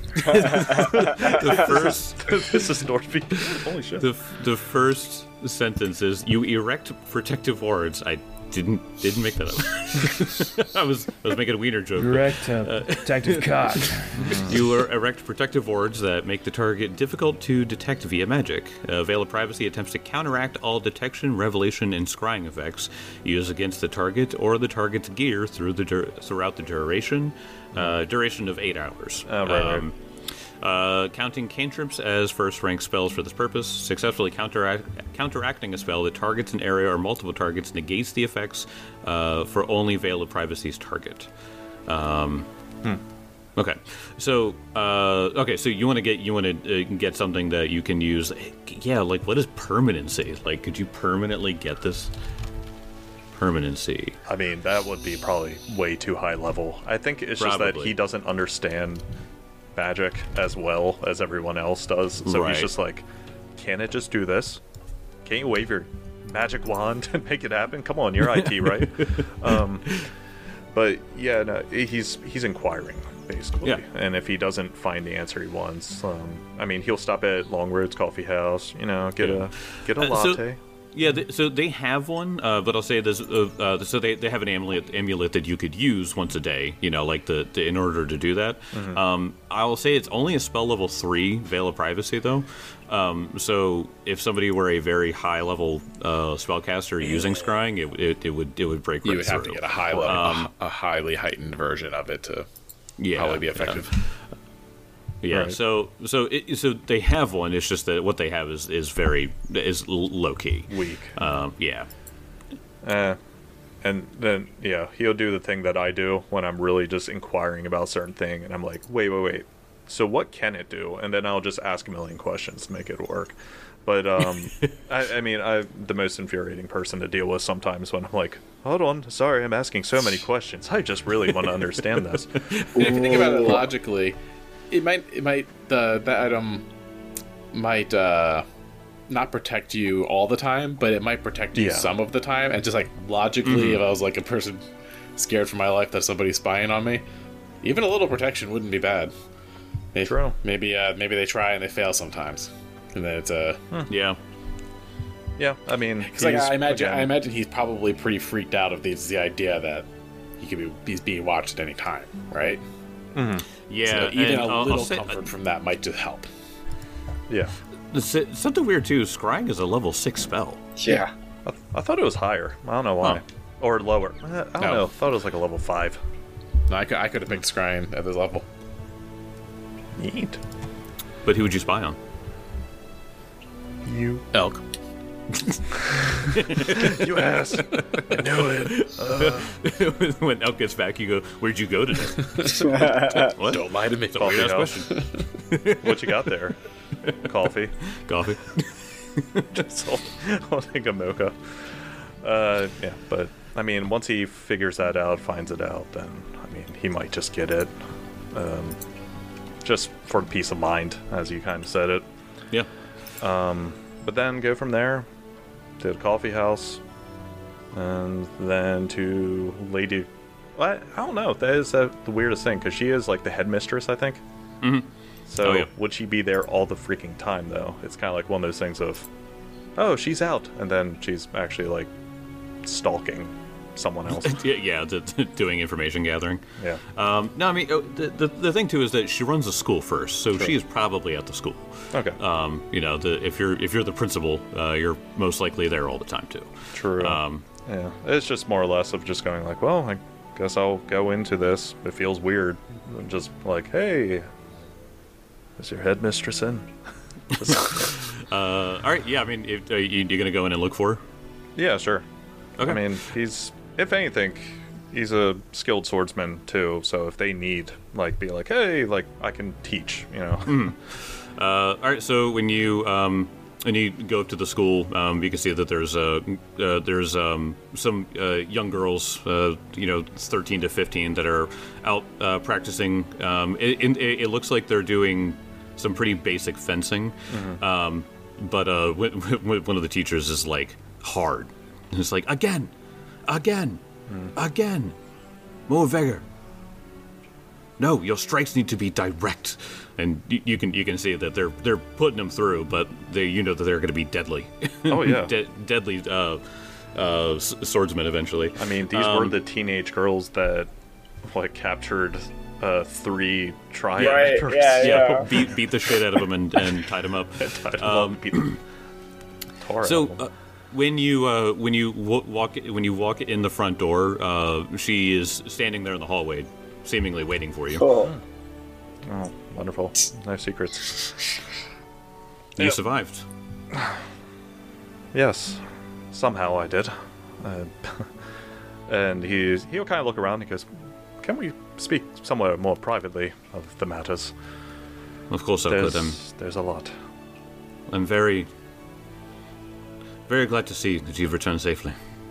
The first. This is NordVPN. Holy shit. The, the first sentence is you erect protective wards. I didn't didn't make that up. I was I was making a wiener joke. but Direct uh, protective cock. You er- erect protective wards that make the target difficult to detect via magic. Uh, Veil of Privacy attempts to counteract all detection, revelation, and scrying effects used against the target or the target's gear through the dur- throughout the duration. Uh, duration of eight hours. Oh, right, right. Uh, counting cantrips as first-rank spells for this purpose. Successfully counteract- counteracting a spell that targets an area or multiple targets negates the effects uh, for only Veil of Privacy's target. Um, Okay, so uh, okay, so you want to get you want to uh, get something that you can use. Yeah, like what is permanency? Like, could you permanently get this permanency? I mean, that would be probably way too high level. I think it's just that Probably. he doesn't understand magic as well as everyone else does. So Right. he's just like, can it just do this? Can't you wave your magic wand and make it happen? Come on, you're I T, right? um, but yeah, no, he's he's inquiring basically, Yeah. and if he doesn't find the answer he wants, um, I mean, he'll stop at Longroad's Coffee House, you know, get Yeah. a get a Uh, so- latte. Yeah, th- so they have one, uh, but I'll say this: uh, uh, so they, they have an amulet amulet that you could use once a day. You know, like the, the in order to do that. Mm-hmm. Um, I'll say it's only a spell level three, Veil of Privacy, though. Um, so if somebody were a very high level uh, spellcaster using scrying, it, it it would it would break. You right would have to through. get a high level, Um, a, a highly heightened version of it to yeah, probably be yeah. effective. Yeah, Right. so so it, so they have one. It's just that what they have is is very is low key. Weak. Um, yeah. Eh. And then, yeah, he'll do the thing that I do when I'm really just inquiring about a certain thing, and I'm like, wait, wait, wait. So what can it do? And then I'll just ask a million questions to make it work. But, um, I, I mean, I'm the most infuriating person to deal with sometimes when I'm like, hold on, sorry, I'm asking so many questions. I just really want to understand this. And if you think about it logically, it might it might the the item might uh, not protect you all the time, but it might protect you Yeah. some of the time. And just like logically, if I was like a person scared for my life that somebody's spying on me, even a little protection wouldn't be bad. Maybe, True. Maybe uh, maybe they try and they fail sometimes, and then it's a. Uh, Yeah. Yeah, I mean, Because like he's, I imagine, again, I imagine he's probably pretty freaked out of the, the idea that he could be he's being watched at any time, right? Yeah. So even and a I'll- I'll little say- comfort from that might just help. yeah. S- Something weird too. Scrying is a level six spell. Yeah. I, I thought it was higher. I don't know why. Huh. Or lower. Eh, I don't No. know. I thought it was like a level five. No, I could, I could have picked scrying at this level. Neat. But who would you spy on? You. Elk. You ass. I knew it. When Elk gets back, you go, "Where'd you go today?" What? Don't lie to me. Coffee Weird ass house. question. What you got there? Coffee. Coffee. Just holding a mocha. Uh, yeah, but I mean, once he figures that out, finds it out, then I mean, he might just get it, um, just for peace of mind, as you kind of said it. Yeah. But then go from there to the coffee house, and then to Lady I, I don't know. That is uh, the weirdest thing, because she is like the headmistress, I think. Mm-hmm. So Oh, yeah. would she be there all the freaking time, though? It's kind of like one of those things of, oh, she's out, and then she's actually like stalking someone else. Yeah, yeah, d- d- doing information gathering. Yeah. Um, no, I mean, uh, the, the the thing too is that she runs a school first, so she is probably at the school. Okay. Um, you know, the, if you're if you're the principal, uh, you're most likely there all the time too. True. Um, Yeah. It's just more or less of just going like, well, I guess I'll go into this. It feels weird. I'm just like, hey, is your headmistress in? uh, all right, yeah. I mean, if, uh, you, you're gonna go in and look for her? Yeah, sure. Okay. I mean, he's, if anything, he's a skilled swordsman too. So if they need, like, be like, hey, like, I can teach, you know. Uh, all right, so when you um, when you go up to the school, um, you can see that there's uh, uh, there's um, some uh, young girls, uh, you know, thirteen to fifteen, that are out uh, practicing. Um, it, it, it looks like they're doing some pretty basic fencing, um, but uh, w- w- one of the teachers is like hard. And it's like again, again, again, more vigor. No, your strikes need to be direct, and you, you can you can see that they're they're putting them through, but they you know that they're going to be deadly. Oh, yeah. De- deadly uh, uh, s- swordsmen eventually. I mean, these were Um, the teenage girls that, like, captured uh, three triad Right, members. yeah, yeah, beat beat the shit out of them and, and tied them up. Tied them Um, up, beat the tar out So of them. uh, when you uh, when you w- walk when you walk in the front door, uh, she is standing there in the hallway, seemingly waiting for you. Cool. Oh, wonderful. No secrets. You Yeah. survived. Yes, somehow I did. Uh, and he's, he'll kind of look around and he goes, can we speak somewhere more privately of the matters? Of course, I There's, could. I'm, there's a lot. I'm very, very glad to see that you've returned safely.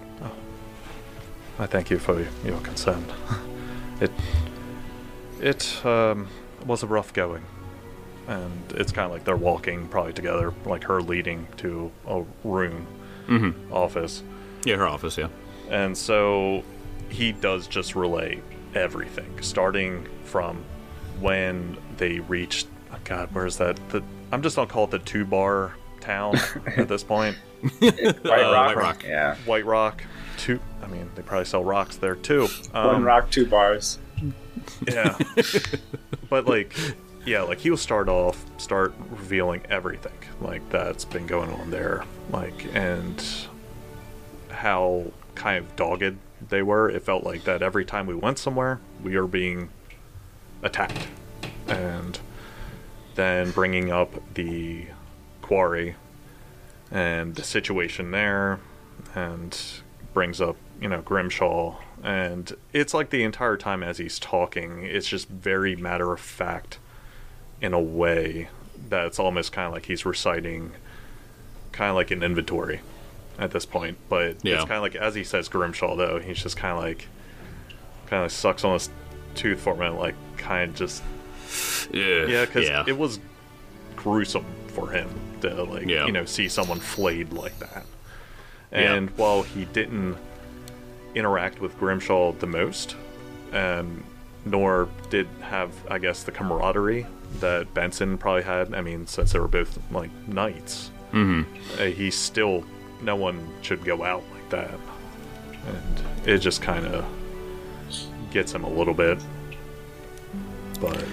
I thank you for your concern. It it um, was a rough going, and it's kind of like they're walking probably together, like her leading to a room, Mm-hmm. office, Yeah, her office. Yeah. and so he does just relay everything, starting from when they reached. Oh God, where's that? The I'm just gonna call it the two bar town at this point. White Uh, Rock. White Rock. Yeah. White Rock. Two. I mean, they probably sell rocks there too. One Um, rock, two bars. Yeah. But like, yeah, like he'll start off, start revealing everything like that's been going on there, like, and how kind of dogged they were. It felt like that every time we went somewhere, we were being attacked, and then bringing up the quarry and the situation there, and brings up, you know, Grimshaw, and it's like the entire time as he's talking, it's just very matter of fact in a way that's almost kind of like he's reciting kind of like an inventory at this point. But Yeah. it's kind of like as he says Grimshaw, though, he's just kind of like kind of sucks on his tooth for a minute, like kind of just Yeah. yeah, because yeah. it was gruesome for him to like Yeah. you know see someone flayed like that. Yeah. And while he didn't interact with Grimshaw the most, um, nor did have, I guess, the camaraderie that Benson probably had. I mean, since they were both like knights, Mm-hmm. uh, he still, no one should go out like that, and it just kind of gets him a little bit. But,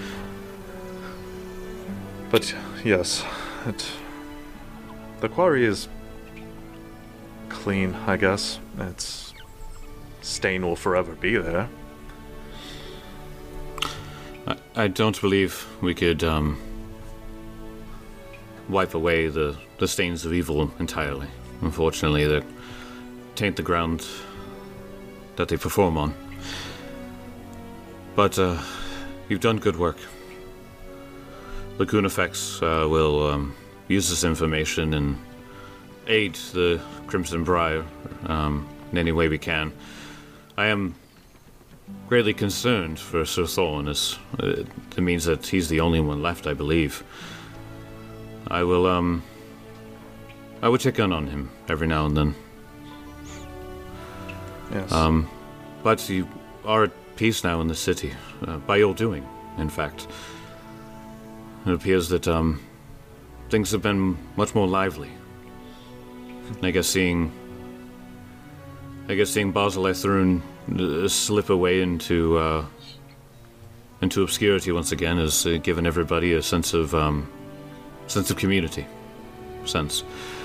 but yes, it, the quarry is clean, I guess. Its stain will forever be there. I, I don't believe we could um, wipe away the, the stains of evil entirely. Unfortunately, they taint the ground that they perform on. But uh, you've done good work. Lagoon Effects uh, will um, use this information and aid the Crimson Briar um, in any way we can. I am greatly concerned for Sir Thorn, as uh, it means that he's the only one left, I believe. I will, um... I will check in on him every now and then. Yes. Um, but you are peace now in the city, uh, by your doing, in fact. It appears that um, things have been much more lively. I guess seeing, I guess seeing Basil Thrun uh, slip away into uh, into obscurity once again has uh, given everybody a sense of um, sense of community. Sense.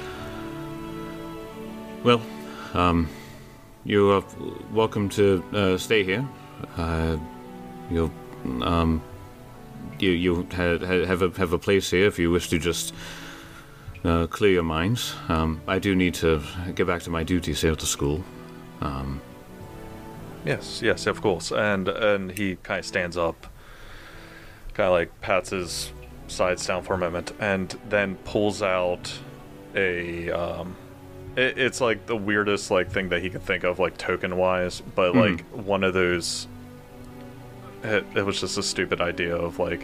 Well, um, you are welcome to uh, stay here. Uh, you'll, um, you you ha- ha- have a have a place here if you wish to just uh, clear your minds. Um, I do need to get back to my duties here at the school. Um, Yes, yes, of course. And and he kind of stands up, kind of like pats his sides down for a moment, and then pulls out a. Um, it, it's like the weirdest like thing that he could think of, like token wise, but Mhm. like one of those. It, it was just a stupid idea of like.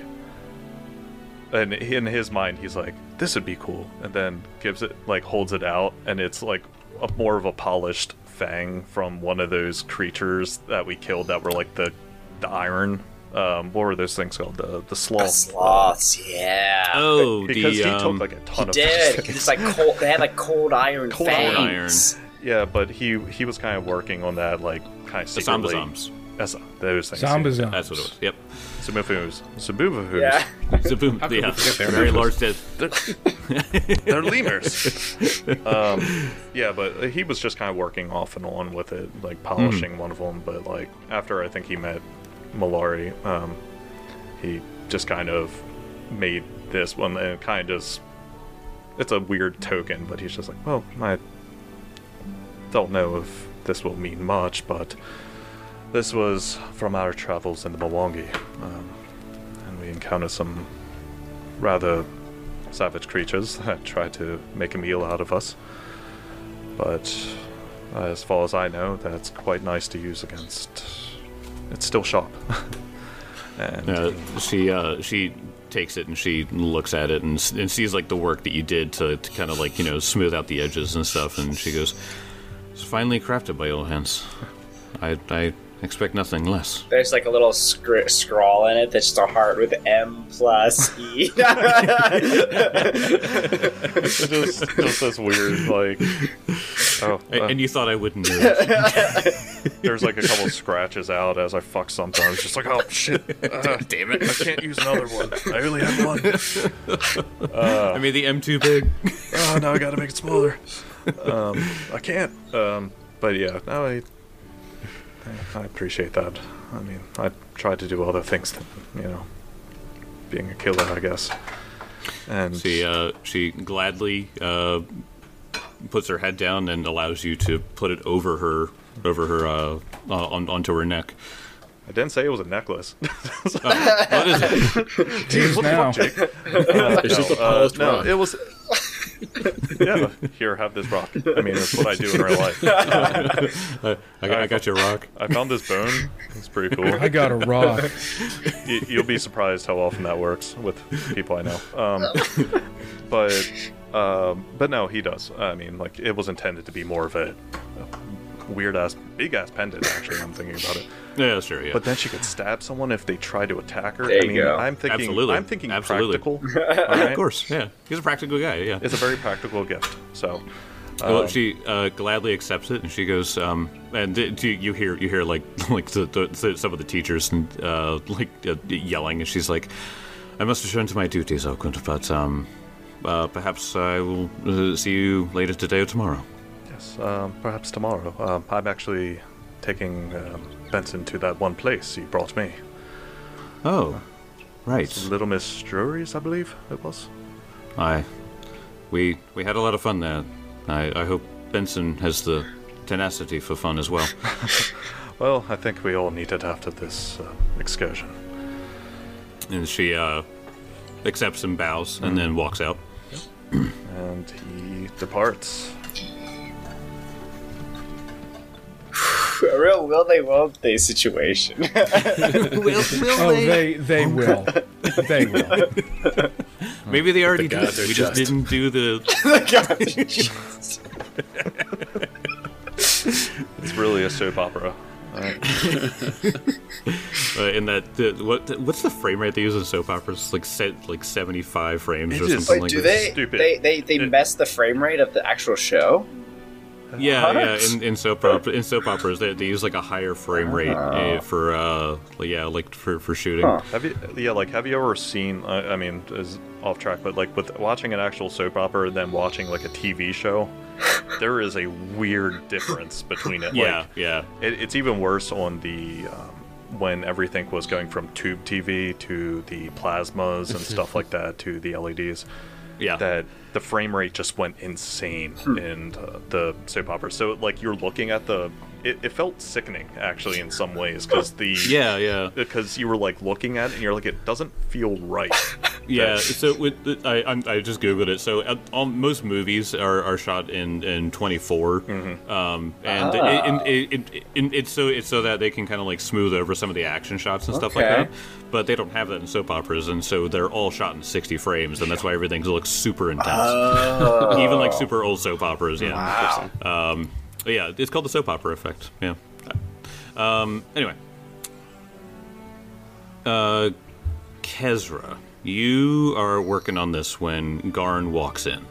And in his mind, he's like, "This would be cool," and then gives it like holds it out, and it's like a more of a polished fang from one of those creatures that we killed that were like the the iron. Um, what were those things called? The the The sloth. sloths, yeah. oh, because the he um, took like a he ton of did. those It's things. like cold. They had like cold iron Cold fangs. iron. Yeah, but he he was kind of working on that, like kind of the secretly. Zambazoms. That's those things. Zambazon. That's what it was. Yep. Sabufus. Sabufus. Yeah. Zaboom. How could Yeah. we forget their Very names? large dead. They're, they're lemurs. um, yeah, but he was just kind of working off and on with it, like polishing one of them. But like after I think he met Malari, um, he just kind of made this one and kind of just. It's a weird token, but he's just like, well, I don't know if this will mean much, but this was from our travels in the Mwangi, um, and we encountered some rather savage creatures that tried to make a meal out of us. But uh, as far as I know, that's quite nice to use against. It's still sharp. and Uh, she uh, she takes it and she looks at it and, s- and sees like the work that you did to, to kind of like you know smooth out the edges and stuff, and she goes, "It's finely crafted by your hands. I I expect nothing less." There's like a little scr- scrawl in it that's just a heart with M plus E. It's just, just this weird, like. Oh, A- uh, and you thought I wouldn't do it. there's like a couple scratches out as I fuck something. I was just like, oh shit. Uh, Damn it. I can't use another one. I only have one. I made the M too big. Oh, now I gotta make it smaller. Um, I can't. Um, but yeah, no, I, I appreciate that. I mean, I tried to do other things than, you know, being a killer, I guess. And She uh, she gladly uh, puts her head down and allows you to put it over her over her uh, uh, on, onto her neck. I didn't say it was a necklace. What is it? It is now. Jake? It's just a Uh, polished no, rock. it was. Yeah, here, have this rock. I mean, it's what I do in real life. I, I, got, I got your rock. I found this bone. It's pretty cool. I got a rock. You, you'll be surprised how often that works with people I know. Um, but, um, but no, he does. I mean, like it was intended to be more of a, a weird ass, big ass pendant. Actually, I'm thinking about it. Yeah, sure. Yeah. But then she could stab someone if they try to attack her. There I you mean, go. I'm thinking. Absolutely. I'm thinking Absolutely. practical. Yeah, alright? of course. Yeah, he's a practical guy. Yeah. It's a very practical gift. So. Well, um, she uh, gladly accepts it, and she goes, um, and d- d- you hear you hear like like the, the, the, some of the teachers and uh, like uh, yelling, and she's like, "I must return to my duties, Elkund, but um, uh, perhaps I will uh, see you later today or tomorrow." Yes, um, perhaps tomorrow. Um, I'm actually taking um, Benson to that one place he brought me. Oh, right. Little Miss Drury's, I believe it was. I, we we had a lot of fun there. I, I hope Benson has the tenacity for fun as well. Well, I think we all need it after this uh, excursion. And she uh, accepts and bows, and then walks out. And he departs. A real will they won't they situation. Oh, they they will. They will. Maybe they already The did. gods are We just just. didn't do the. It's really a soap opera. Uh, in that, uh, what what's the frame rate they use in soap operas? Like set like seventy-five frames It or is- something Wait, like do that. they, Stupid. they they they It- mess the frame rate of the actual show? Yeah, What? yeah. In, in soap opera, in soap operas, they, they use like a higher frame rate uh, for uh, like, yeah, like for for shooting. Huh. Have you, yeah, like, have you ever seen? I, I mean, is off track, but like with watching an actual soap opera and then watching like a T V show, there is a weird difference between it. Yeah, Like, yeah. it, it's even worse on the um, when everything was going from tube T V to the plasmas and stuff like that to the L E Ds. Yeah. That the frame rate just went insane in uh, the soap opera. So like you're looking at the, it, it felt sickening actually in some ways because the Yeah, yeah. because you were like looking at it and you're like it doesn't feel right. Yeah, That- so with the, I I'm, I just googled it. So uh, all, most movies are, are shot in in twenty-four, um, and Ah. it, it, it, it, it, it's so it's so that they can kind of like smooth over some of the action shots and stuff like Okay. that. But they don't have that in soap operas, and so they're all shot in sixty frames, and that's why everything looks super intense. Oh. Even like super old soap operas, yeah. Wow. Um, but yeah, it's called the soap opera effect. Yeah. Um, anyway, uh, Kezra, you are working on this when Garn walks in.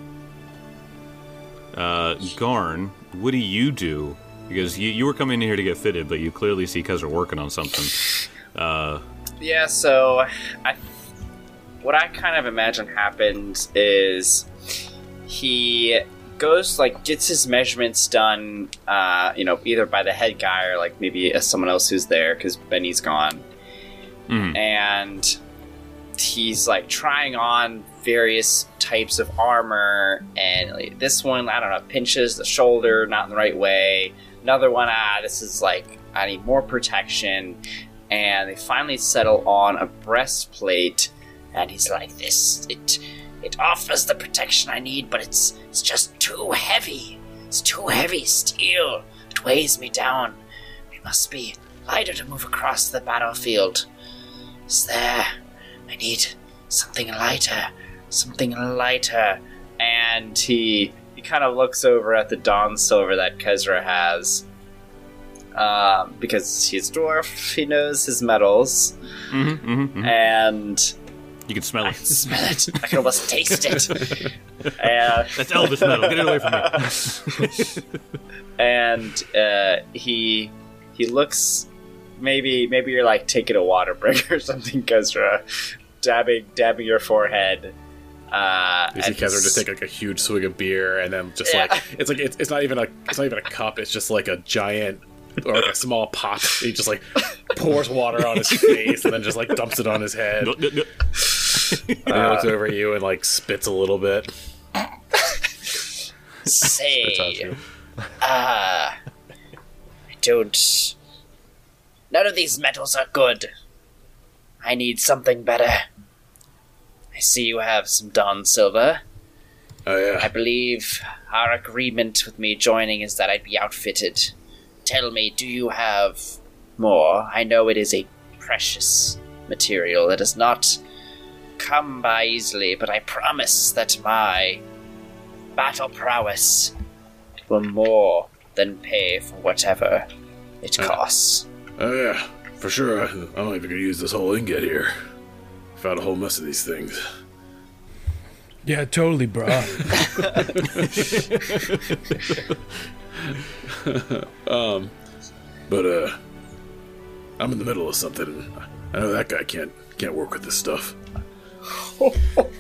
Uh, Garn, what do you do? Because you, you were coming in here to get fitted, but you clearly see Kezra working on something. Uh, Yeah, so I, what I kind of imagine happens is he goes, like, gets his measurements done, uh, you know, either by the head guy or, like, maybe someone else who's there because Benny's gone. mhm. And he's, like, trying on various types of armor, and like, this one, I don't know, pinches the shoulder not in the right way. Another one, ah, this is, like, I need more protection. And they finally settle on a breastplate, and he's like, "This it it offers the protection I need, but it's it's just too heavy. It's too heavy steel. It weighs me down. It must be lighter to move across the battlefield. Is there? I need something lighter, something lighter." And he he kind of looks over at the Dawn Silver that Kezra has. Um, because he's dwarf, he knows his metals, Mhm, mhm, mhm. and You can smell I it. can smell it. I can almost taste it. And, That's Elvis metal. Get it away from me. and uh, he he looks. Maybe maybe you're like taking a water break or something, Kezra, dabbing dabbing your forehead. Uh, You see and Kezra he's- just take like a huge swig of beer, and then just Yeah. like it's like it's, it's not even a it's not even a cup. It's just like a giant or like a small pot. He just like pours water on his face, and then just like dumps it on his head. No, no, no. And he looks over at you and like spits a little bit. say, Spits at you. ah, I don't. None of these metals are good. I need something better. I see you have some Dawn Silver. Oh I yeah. believe our agreement with me joining is that I'd be outfitted. Tell me, do you have more? I know it is a precious material. It does not come by easily, but I promise that my battle prowess will more than pay for whatever it Uh. costs. Oh yeah. For sure. I'm not even gonna use this whole ingot here. Found a whole mess of these things. Yeah, totally, bro. um, but uh, I'm in the middle of something. I know that guy can't can't work with this stuff. Oh,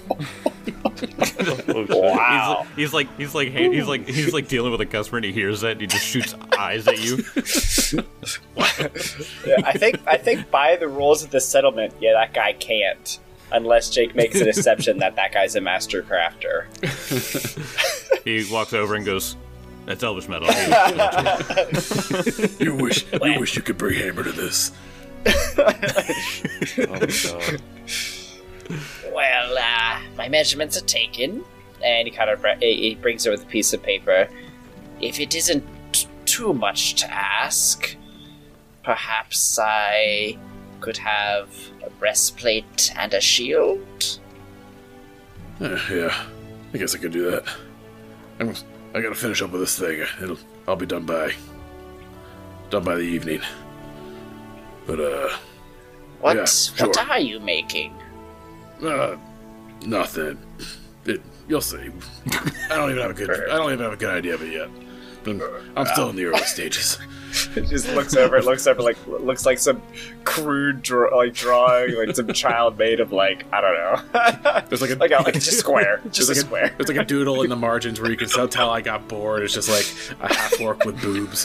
shit. Wow. He's like he's like he's like he's like he's like dealing with a customer and he hears that and he just shoots eyes at you. Yeah, I think I think by the rules of the settlement, yeah, that guy can't. Unless Jake makes an exception that that guy's a master crafter. He walks over and goes, "That's Elvis metal." You wish you wish you could bring hammer to this. Oh, God. Well, uh, my measurements are taken, and he kind of he brings over the piece of paper. If it isn't t- too much to ask, perhaps I could have a breastplate and a shield. Uh, yeah, I guess I could do that. I'm, I gotta finish up with this thing. It'll, I'll be done by done by the evening. But, uh... What, yeah, sure. what are you making? Uh, nothing. It, you'll see. I don't even have a good. I don't even have a good idea of it yet. I'm, I'm still in the early stages. It just looks over. It looks over like looks like some crude draw, like drawing, like some child made of like I don't know. There's like a like a, like it's just square, just there's a like square. A, there's like a doodle in the margins where you can so tell I got bored. It's just like a half orc with boobs.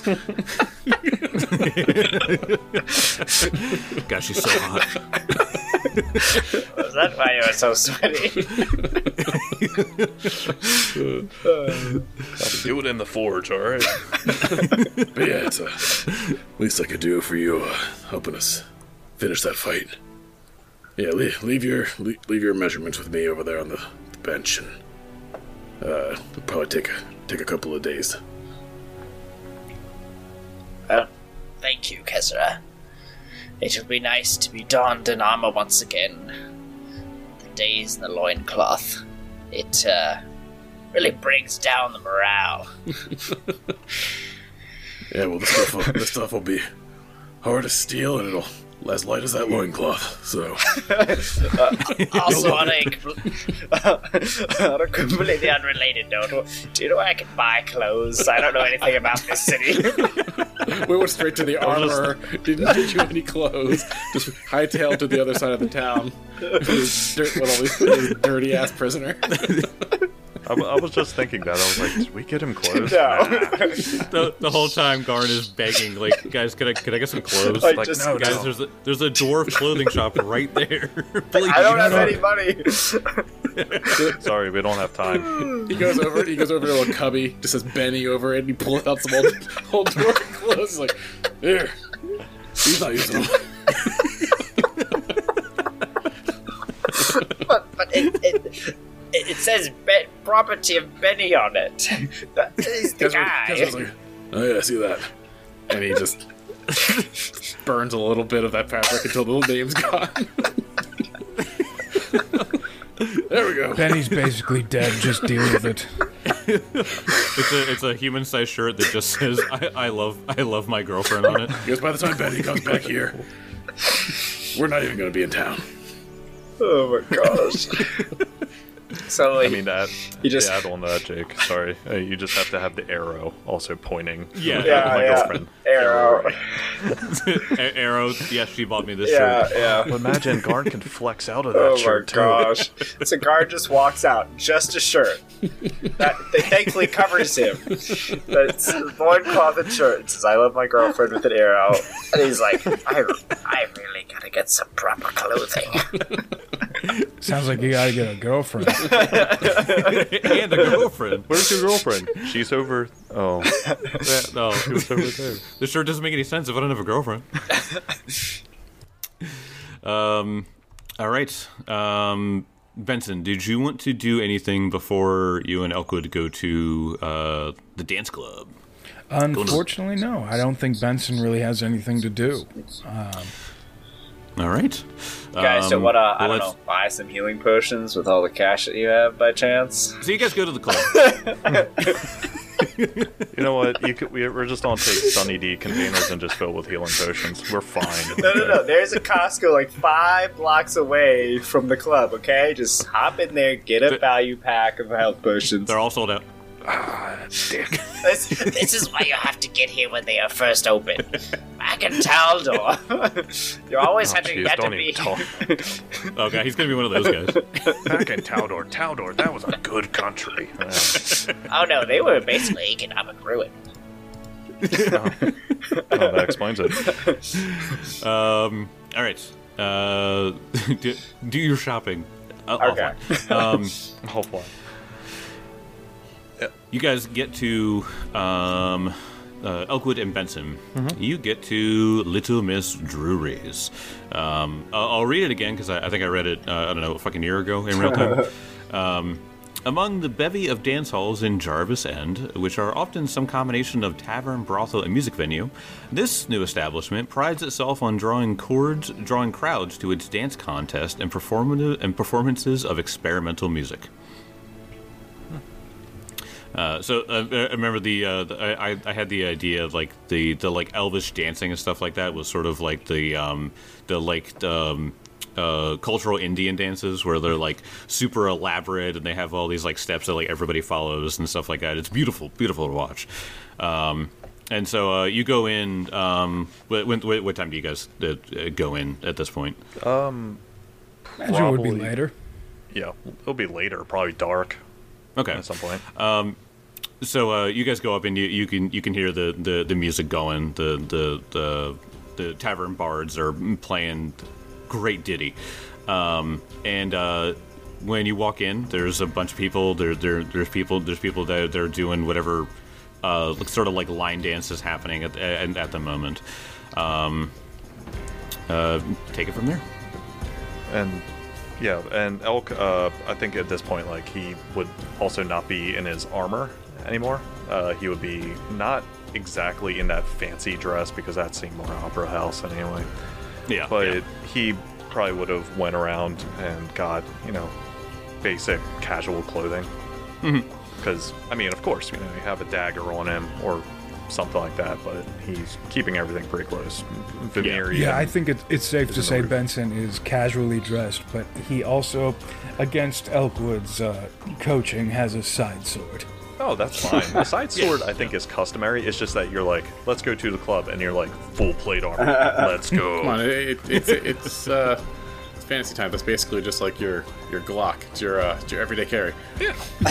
Gosh, she's so hot. Is that why you're so sweaty? I'll do it in the forge, all right. But yeah, it's uh, least I could do for you, uh, helping us finish that fight. Yeah, leave, leave your leave, leave your measurements with me over there on the, the bench, and uh, it'll probably take a take a couple of days. Well, thank you, Kezra. It will be nice to be donned in armor once again. The days in the loincloth. It, uh, really brings down the morale. Yeah, well, this stuff, will, this stuff will be hard to steal, and it'll as light as that loincloth, so... uh, also, on a, on a completely unrelated note, do you know where I can buy clothes? I don't know anything about this city. We went straight to the armor, didn't get you any clothes, just hightailed to the other side of the town with this, dirt, with all these, this dirty-ass prisoner. I, I was just thinking that. I was like, did we get him clothes? No. the, the whole time Garn is begging, like, guys, can I can I get some clothes? Like, Like, just- no, guys, there's a there's a dwarf clothing shop right there. Please. I don't have any money. Sorry, we don't have time. He goes over, he goes over to a little cubby, just says Benny over it, and he pulls out some old, old dwarf clothes. He's like, here. He's not using them. but but it, it, it says be- property of Benny on it. That is the guy. Kezra's like, oh yeah, I see that. And he just burns a little bit of that fabric until the name's gone. There we go. Benny's basically dead. Just deal with it. It's a it's a human sized shirt that just says I, I love I love my girlfriend on it. Because by the time Benny comes back here, we're not even going to be in town. Oh my gosh. So like, I mean, that. You just- to add on to that, Jake. Sorry, uh, you just have to have the arrow also pointing. Yeah. yeah, my yeah. girlfriend. Arrow. A- Arrow, yes, she bought me this Yeah, shirt. yeah. But imagine Garn can flex out of that Oh my shirt too. gosh. So guard just walks out, just a shirt. That, that thankfully covers him. That's loincloth and shirt. It says, I love my girlfriend with an arrow. And he's like, I, I really gotta get some proper clothing. Sounds like you gotta get a girlfriend. And a girlfriend. Where's your girlfriend? She's over. Oh, Yeah, no, she was over there. this shirt doesn't make any sense if I don't have a girlfriend. um, all right. Um, Benson, did you want to do anything before you and Elkwood go to uh, the dance club? Unfortunately, no. I don't think Benson really has anything to do. All right. You guys Um, don't want to, I well, don't let's- know, buy some healing potions with all the cash that you have by chance? So you guys go to the club. You know what? You could, we, we're just gonna take Sunny D containers and just fill with healing potions. We're fine. No, no, no. There's a Costco like five blocks away from the club, okay? Just hop in there, get a The- value pack of health potions. They're all sold out. Dick. This, this is why you have to get here when they are first open. Back in Taldor. You're always Oh, having geez, had to don't be. even talk. Okay, he's gonna be one of those guys. Back in Taldor, Taldor, that was a good country. Uh, Oh no, they were basically economic ruin. oh, that explains it. Um, all right. Uh, do, do your shopping. Uh, Okay. offline. Um, Hopefully. you guys get to um, uh, Elkwood and Benson. You get to Little Miss Drury's. Um, I'll, I'll read it again because I, I think I read it, uh, I don't know, a fucking year ago in real time. um, among the bevy of dance halls in Jarvis End, which are often some combination of tavern, brothel, and music venue, this new establishment prides itself on drawing chords, drawing crowds to its dance contest and performative and performances of experimental music. Uh, so uh, I remember the, uh, the I, I had the idea of like the, the like elvish dancing and stuff like that was sort of like the um, the like um, uh, cultural Indian dances where they're like super elaborate and they have all these like steps that like everybody follows and stuff like that. It's beautiful, beautiful to watch. Um, and so uh, you go in. Um, what, what, what time do you guys uh, go in at this point? Um, Imagine it would be probably- later. Yeah, it'll be later, probably dark Okay. at some point. So uh, you guys go up and you, you can you can hear the, the, the music going. The, the the the tavern bards are playing great ditty, um, and uh, when you walk in, there's a bunch of people. There, there there's people there's people that they're doing whatever, uh, sort of like line dances happening at at, at the moment. Um, uh, take it from there. And yeah, and Elk, uh, I think at this point, like, he would also not be in his armor anymore. Uh, he would be not exactly in that fancy dress because that seemed more opera house anyway. Yeah, But yeah. he probably would have went around and got, you know, basic casual clothing. Because, I mean, of course, you know, you have a dagger on him or something like that, but he's keeping everything pretty close. Veneer. Yeah, I think it, it's safe to Isn't say a roof. Benson is casually dressed, but he also, against Elkwood's uh, coaching, has a side sword. Oh, that's fine. The side sword, I think, is customary. It's just that you're like, let's go to the club, and you're like, full plate armor. Let's go. Come on, it, it, it's it's uh, it's fantasy time. That's basically just like your your Glock. It's your uh, it's your everyday carry. Yeah.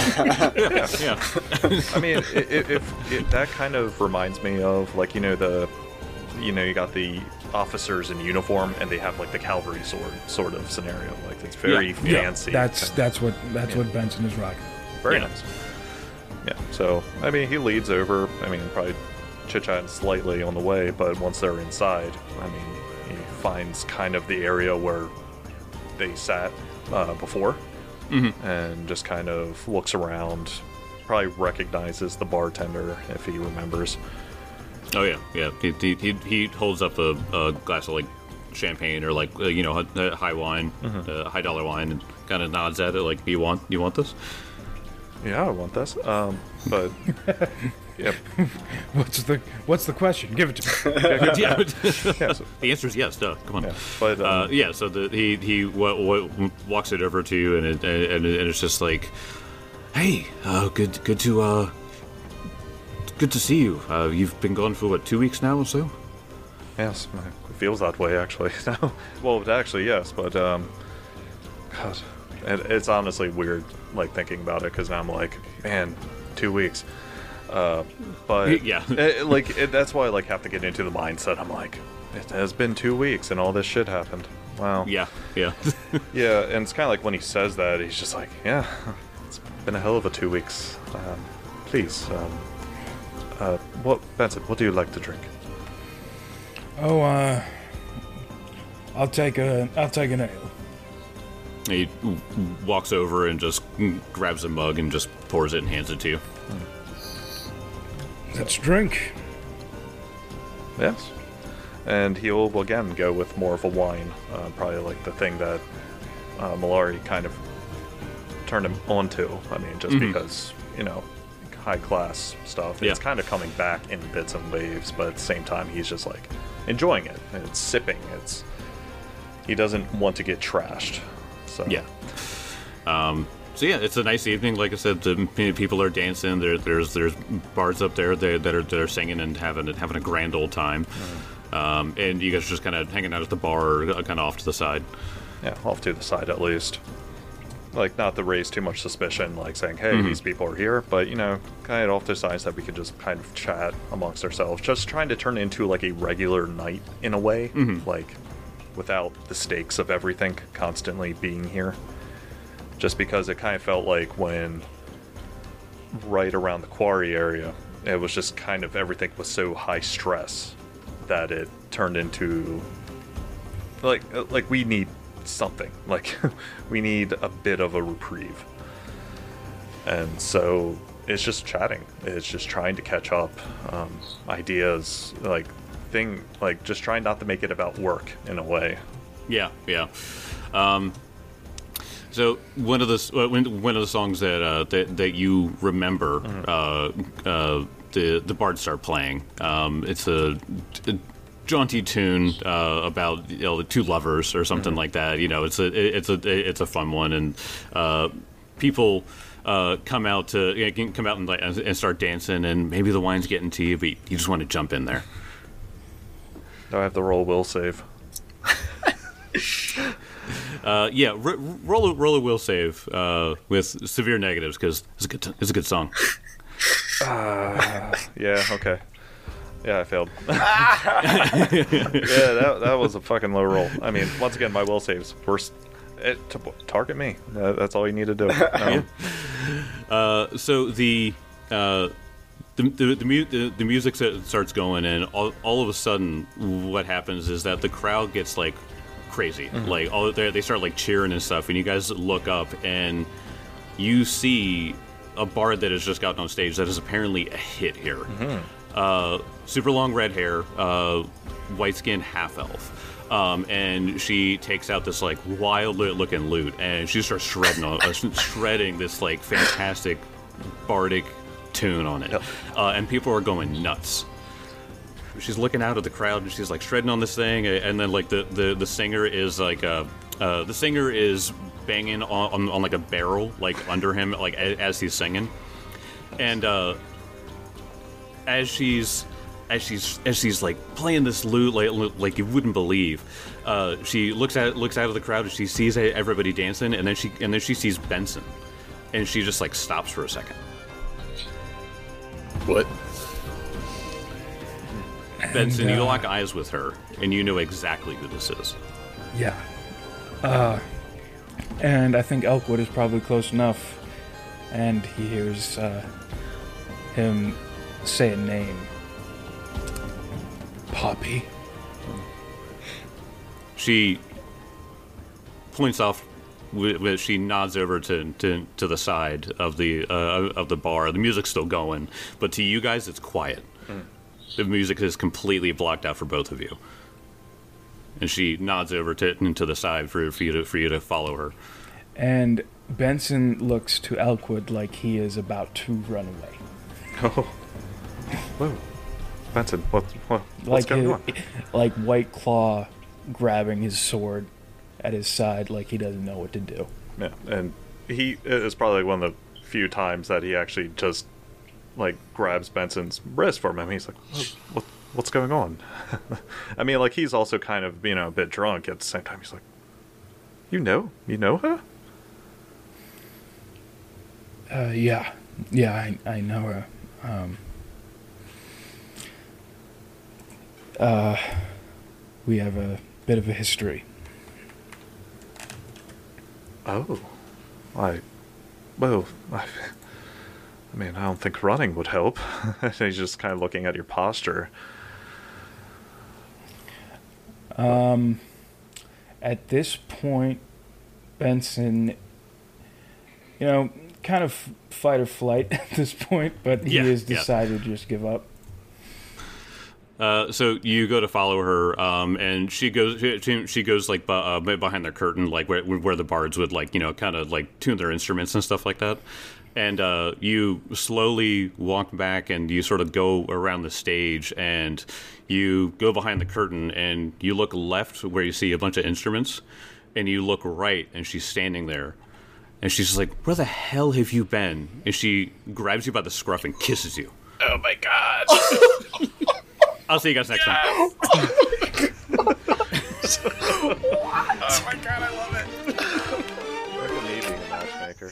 I mean, it, it, if it, that kind of reminds me of, like, you know, the, you know, you got the officers in uniform, and they have like the cavalry sword sort of scenario. Like, it's very Yeah. fancy. That's kind of- that's what that's Yeah. what Benson is rocking. very yeah. nice. Yeah. So, I mean, he leads over. I mean, probably chit-chatting slightly on the way, but once they're inside, I mean, he finds kind of the area where they sat uh, before, and just kind of looks around. Probably recognizes the bartender if he remembers. Oh yeah, yeah. He he he, he holds up a, a glass of like champagne or like uh, you know a, a high wine, uh, high dollar wine, and kind of nods at it like, "You want you want this?" Yeah, I want this. Um, but yeah, What's the what's the question? Give it to me. yeah. yeah, so, The answer is yes. Duh. Come on. yeah. But um, Uh, yeah. So the he he w- w- walks it over to you, and it, and, and it's just like, "Hey, uh, good good to uh, good to see you. Uh, you've been gone for what, two weeks now or so?" yes, it feels that way actually. No, well, actually yes, but um, God, it, it's honestly weird, like thinking about it, because now I'm like, man, two weeks. Uh, but Yeah. it, like it, that's why I like have to get into the mindset. I'm like, it has been two weeks and all this shit happened. Wow. Yeah. Yeah. Yeah, and it's kind of like when he says that, he's just like, yeah, it's been a hell of a two weeks. Um, please, um, uh, what, Benson, what do you like to drink? Oh, uh, I'll take a I'll take an ale. He w- walks over and just grabs a mug and just pours it and hands it to you. Let's drink. Yes. And he'll, again, go with more of a wine. Uh, probably like the thing that uh, Malari kind of turned him onto. I mean, just because, you know, high class stuff. Yeah. It's kind of coming back in bits and waves, but at the same time, he's just like enjoying it. And it's sipping. It's He doesn't want to get trashed. So Yeah. Um, so yeah, it's a nice evening. Like I said, the p- people are dancing. There, there's there's bars up there that, that are that are singing and having having a grand old time. Um, and you guys are just kind of hanging out at the bar, kind of off to the side. Yeah, off to the side at least. Like, not to raise too much suspicion, like saying, hey, these people are here, but, you know, kind of off to the side so that we could just kind of chat amongst ourselves. Just trying to turn it into, like, a regular night in a way. Like, without the stakes of everything constantly being here. Just because it kind of felt like when right around the quarry area, it was just kind of everything was so high stress that it turned into like like we need something, like we need a bit of a reprieve. And so it's just chatting, it's just trying to catch up, um, ideas, like thing, like just trying not to make it about work in a way. Yeah, yeah. Um, So one of the uh, one one of the songs that uh, that that you remember, mm-hmm. uh, uh, the the bards start playing. Um, it's a, a jaunty tune uh, about you know the two lovers or something mm-hmm. like that. You know, it's a it's a it's a fun one, and uh, people uh, come out to you know, come out and, like, and start dancing, and maybe the wine's getting to you, but you just want to jump in there. Do I have to roll will save? Uh, yeah, r- roll a, roll a will save uh, with severe negatives because it's a good t- it's a good song. Uh, yeah, okay. Yeah, I failed. yeah, that that was a fucking low roll. I mean, once again, my will saves worst. It, to, target me. Uh, that's all you need to do. Um, uh, so the. Uh, The the, the, mu- the the music starts going, and all, all of a sudden, what happens is that the crowd gets like crazy. Mm-hmm. Like all they they start like cheering and stuff, and you guys look up and you see a bard that has just gotten on stage that is apparently a hit here. Mm-hmm. Uh, super long red hair, uh, white skin, half elf. Um, and she takes out this like wild looking lute, and she starts shredding uh, shredding this like fantastic bardic tune on it. Yep. Uh, and people are going nuts. She's looking out at the crowd and she's like shredding on this thing, and then like the, the, the singer is like uh, uh, the singer is banging on, on, on like a barrel like under him like as, as he's singing, and uh, as she's as she's as she's like playing this lute like like you wouldn't believe, uh, she looks at looks out of the crowd and she sees everybody dancing, and then she and then she sees Benson, and she just like stops for a second. What? Benson, and, uh, you lock eyes with her, and you know exactly who this is. Yeah. Uh, and I think Elkwood is probably close enough, and he hears uh, him say a name. Poppy. She points off. She nods over to, to, to the side of the uh, of the bar. The music's still going, but to you guys, it's quiet. Mm. The music is completely blocked out for both of you. And she nods over to to the side for, for you to for you to follow her. And Benson looks to Elkwood like he is about to run away. Oh, whoa, Benson, what, what what's like going his, on? Like White Claw grabbing his sword at his side like he doesn't know what to do. Yeah, and he is probably one of the few times that he actually just like grabs Benson's wrist from him. He's like, what, what what's going on? I mean, like, he's also kind of, you know, a bit drunk at the same time. He's like, you know, you know her? Uh, yeah, yeah, I, I know her. Um, uh, we have a bit of a history. Oh, I, well, I, I mean, I don't think running would help. He's just kind of looking at your posture. Um, at this point, Benson, you know, kind of fight or flight at this point, but he yeah, has decided yeah. to just give up. Uh, so you go to follow her, um, and she goes. She, she goes like uh, behind the curtain, like where, where the bards would like you know kind of like tune their instruments and stuff like that. And uh, you slowly walk back, and you sort of go around the stage, and you go behind the curtain, and you look left where you see a bunch of instruments, and you look right, and she's standing there, and she's just like, "Where the hell have you been?" And she grabs you by the scruff and kisses you. Oh my god. I'll see you guys next time. Oh my god, I love it. Look at me being a matchmaker.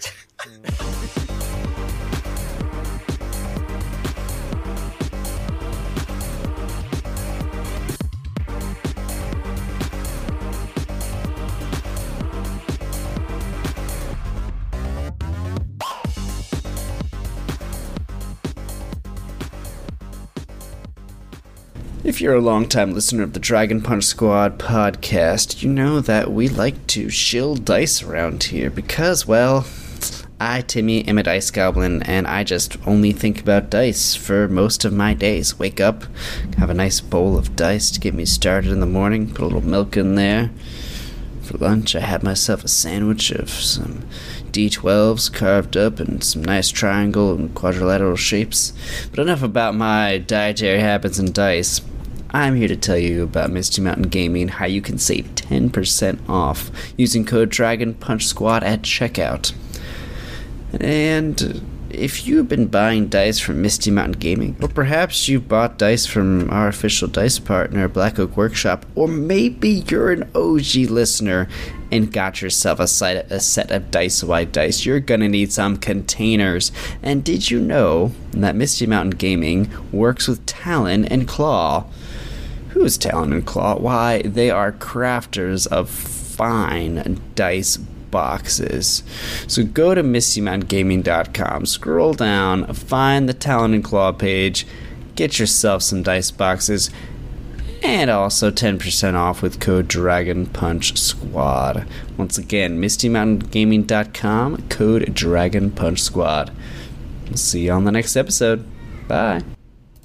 If you're a longtime listener of the Dragon Punch Squad podcast, you know that we like to shill dice around here because, well, I, Timmy, am a dice goblin, and I just only think about dice for most of my days. Wake up, have a nice bowl of dice to get me started in the morning, put a little milk in there, For lunch, I had myself a sandwich of some D twelves carved up in some nice triangle and quadrilateral shapes. But enough about my dietary habits and dice. I'm here to tell you about Misty Mountain Gaming, how you can save ten percent off using code Dragon Punch Squad at checkout. And if you've been buying dice from Misty Mountain Gaming, or perhaps you bought dice from our official dice partner, Black Oak Workshop, or maybe you're an O G listener and got yourself a set, a set of Dice White dice, you're gonna need some containers. And did you know that Misty Mountain Gaming works with Talon and Claw? Who's Talon and Claw? Why, they are crafters of fine dice boxes. So go to misty mountain gaming dot com, scroll down, find the Talon and Claw page, get yourself some dice boxes, and also ten percent off with code Dragon Punch Squad. Once again, misty mountain gaming dot com, code Dragon Punch Squad. We'll see you on the next episode. Bye.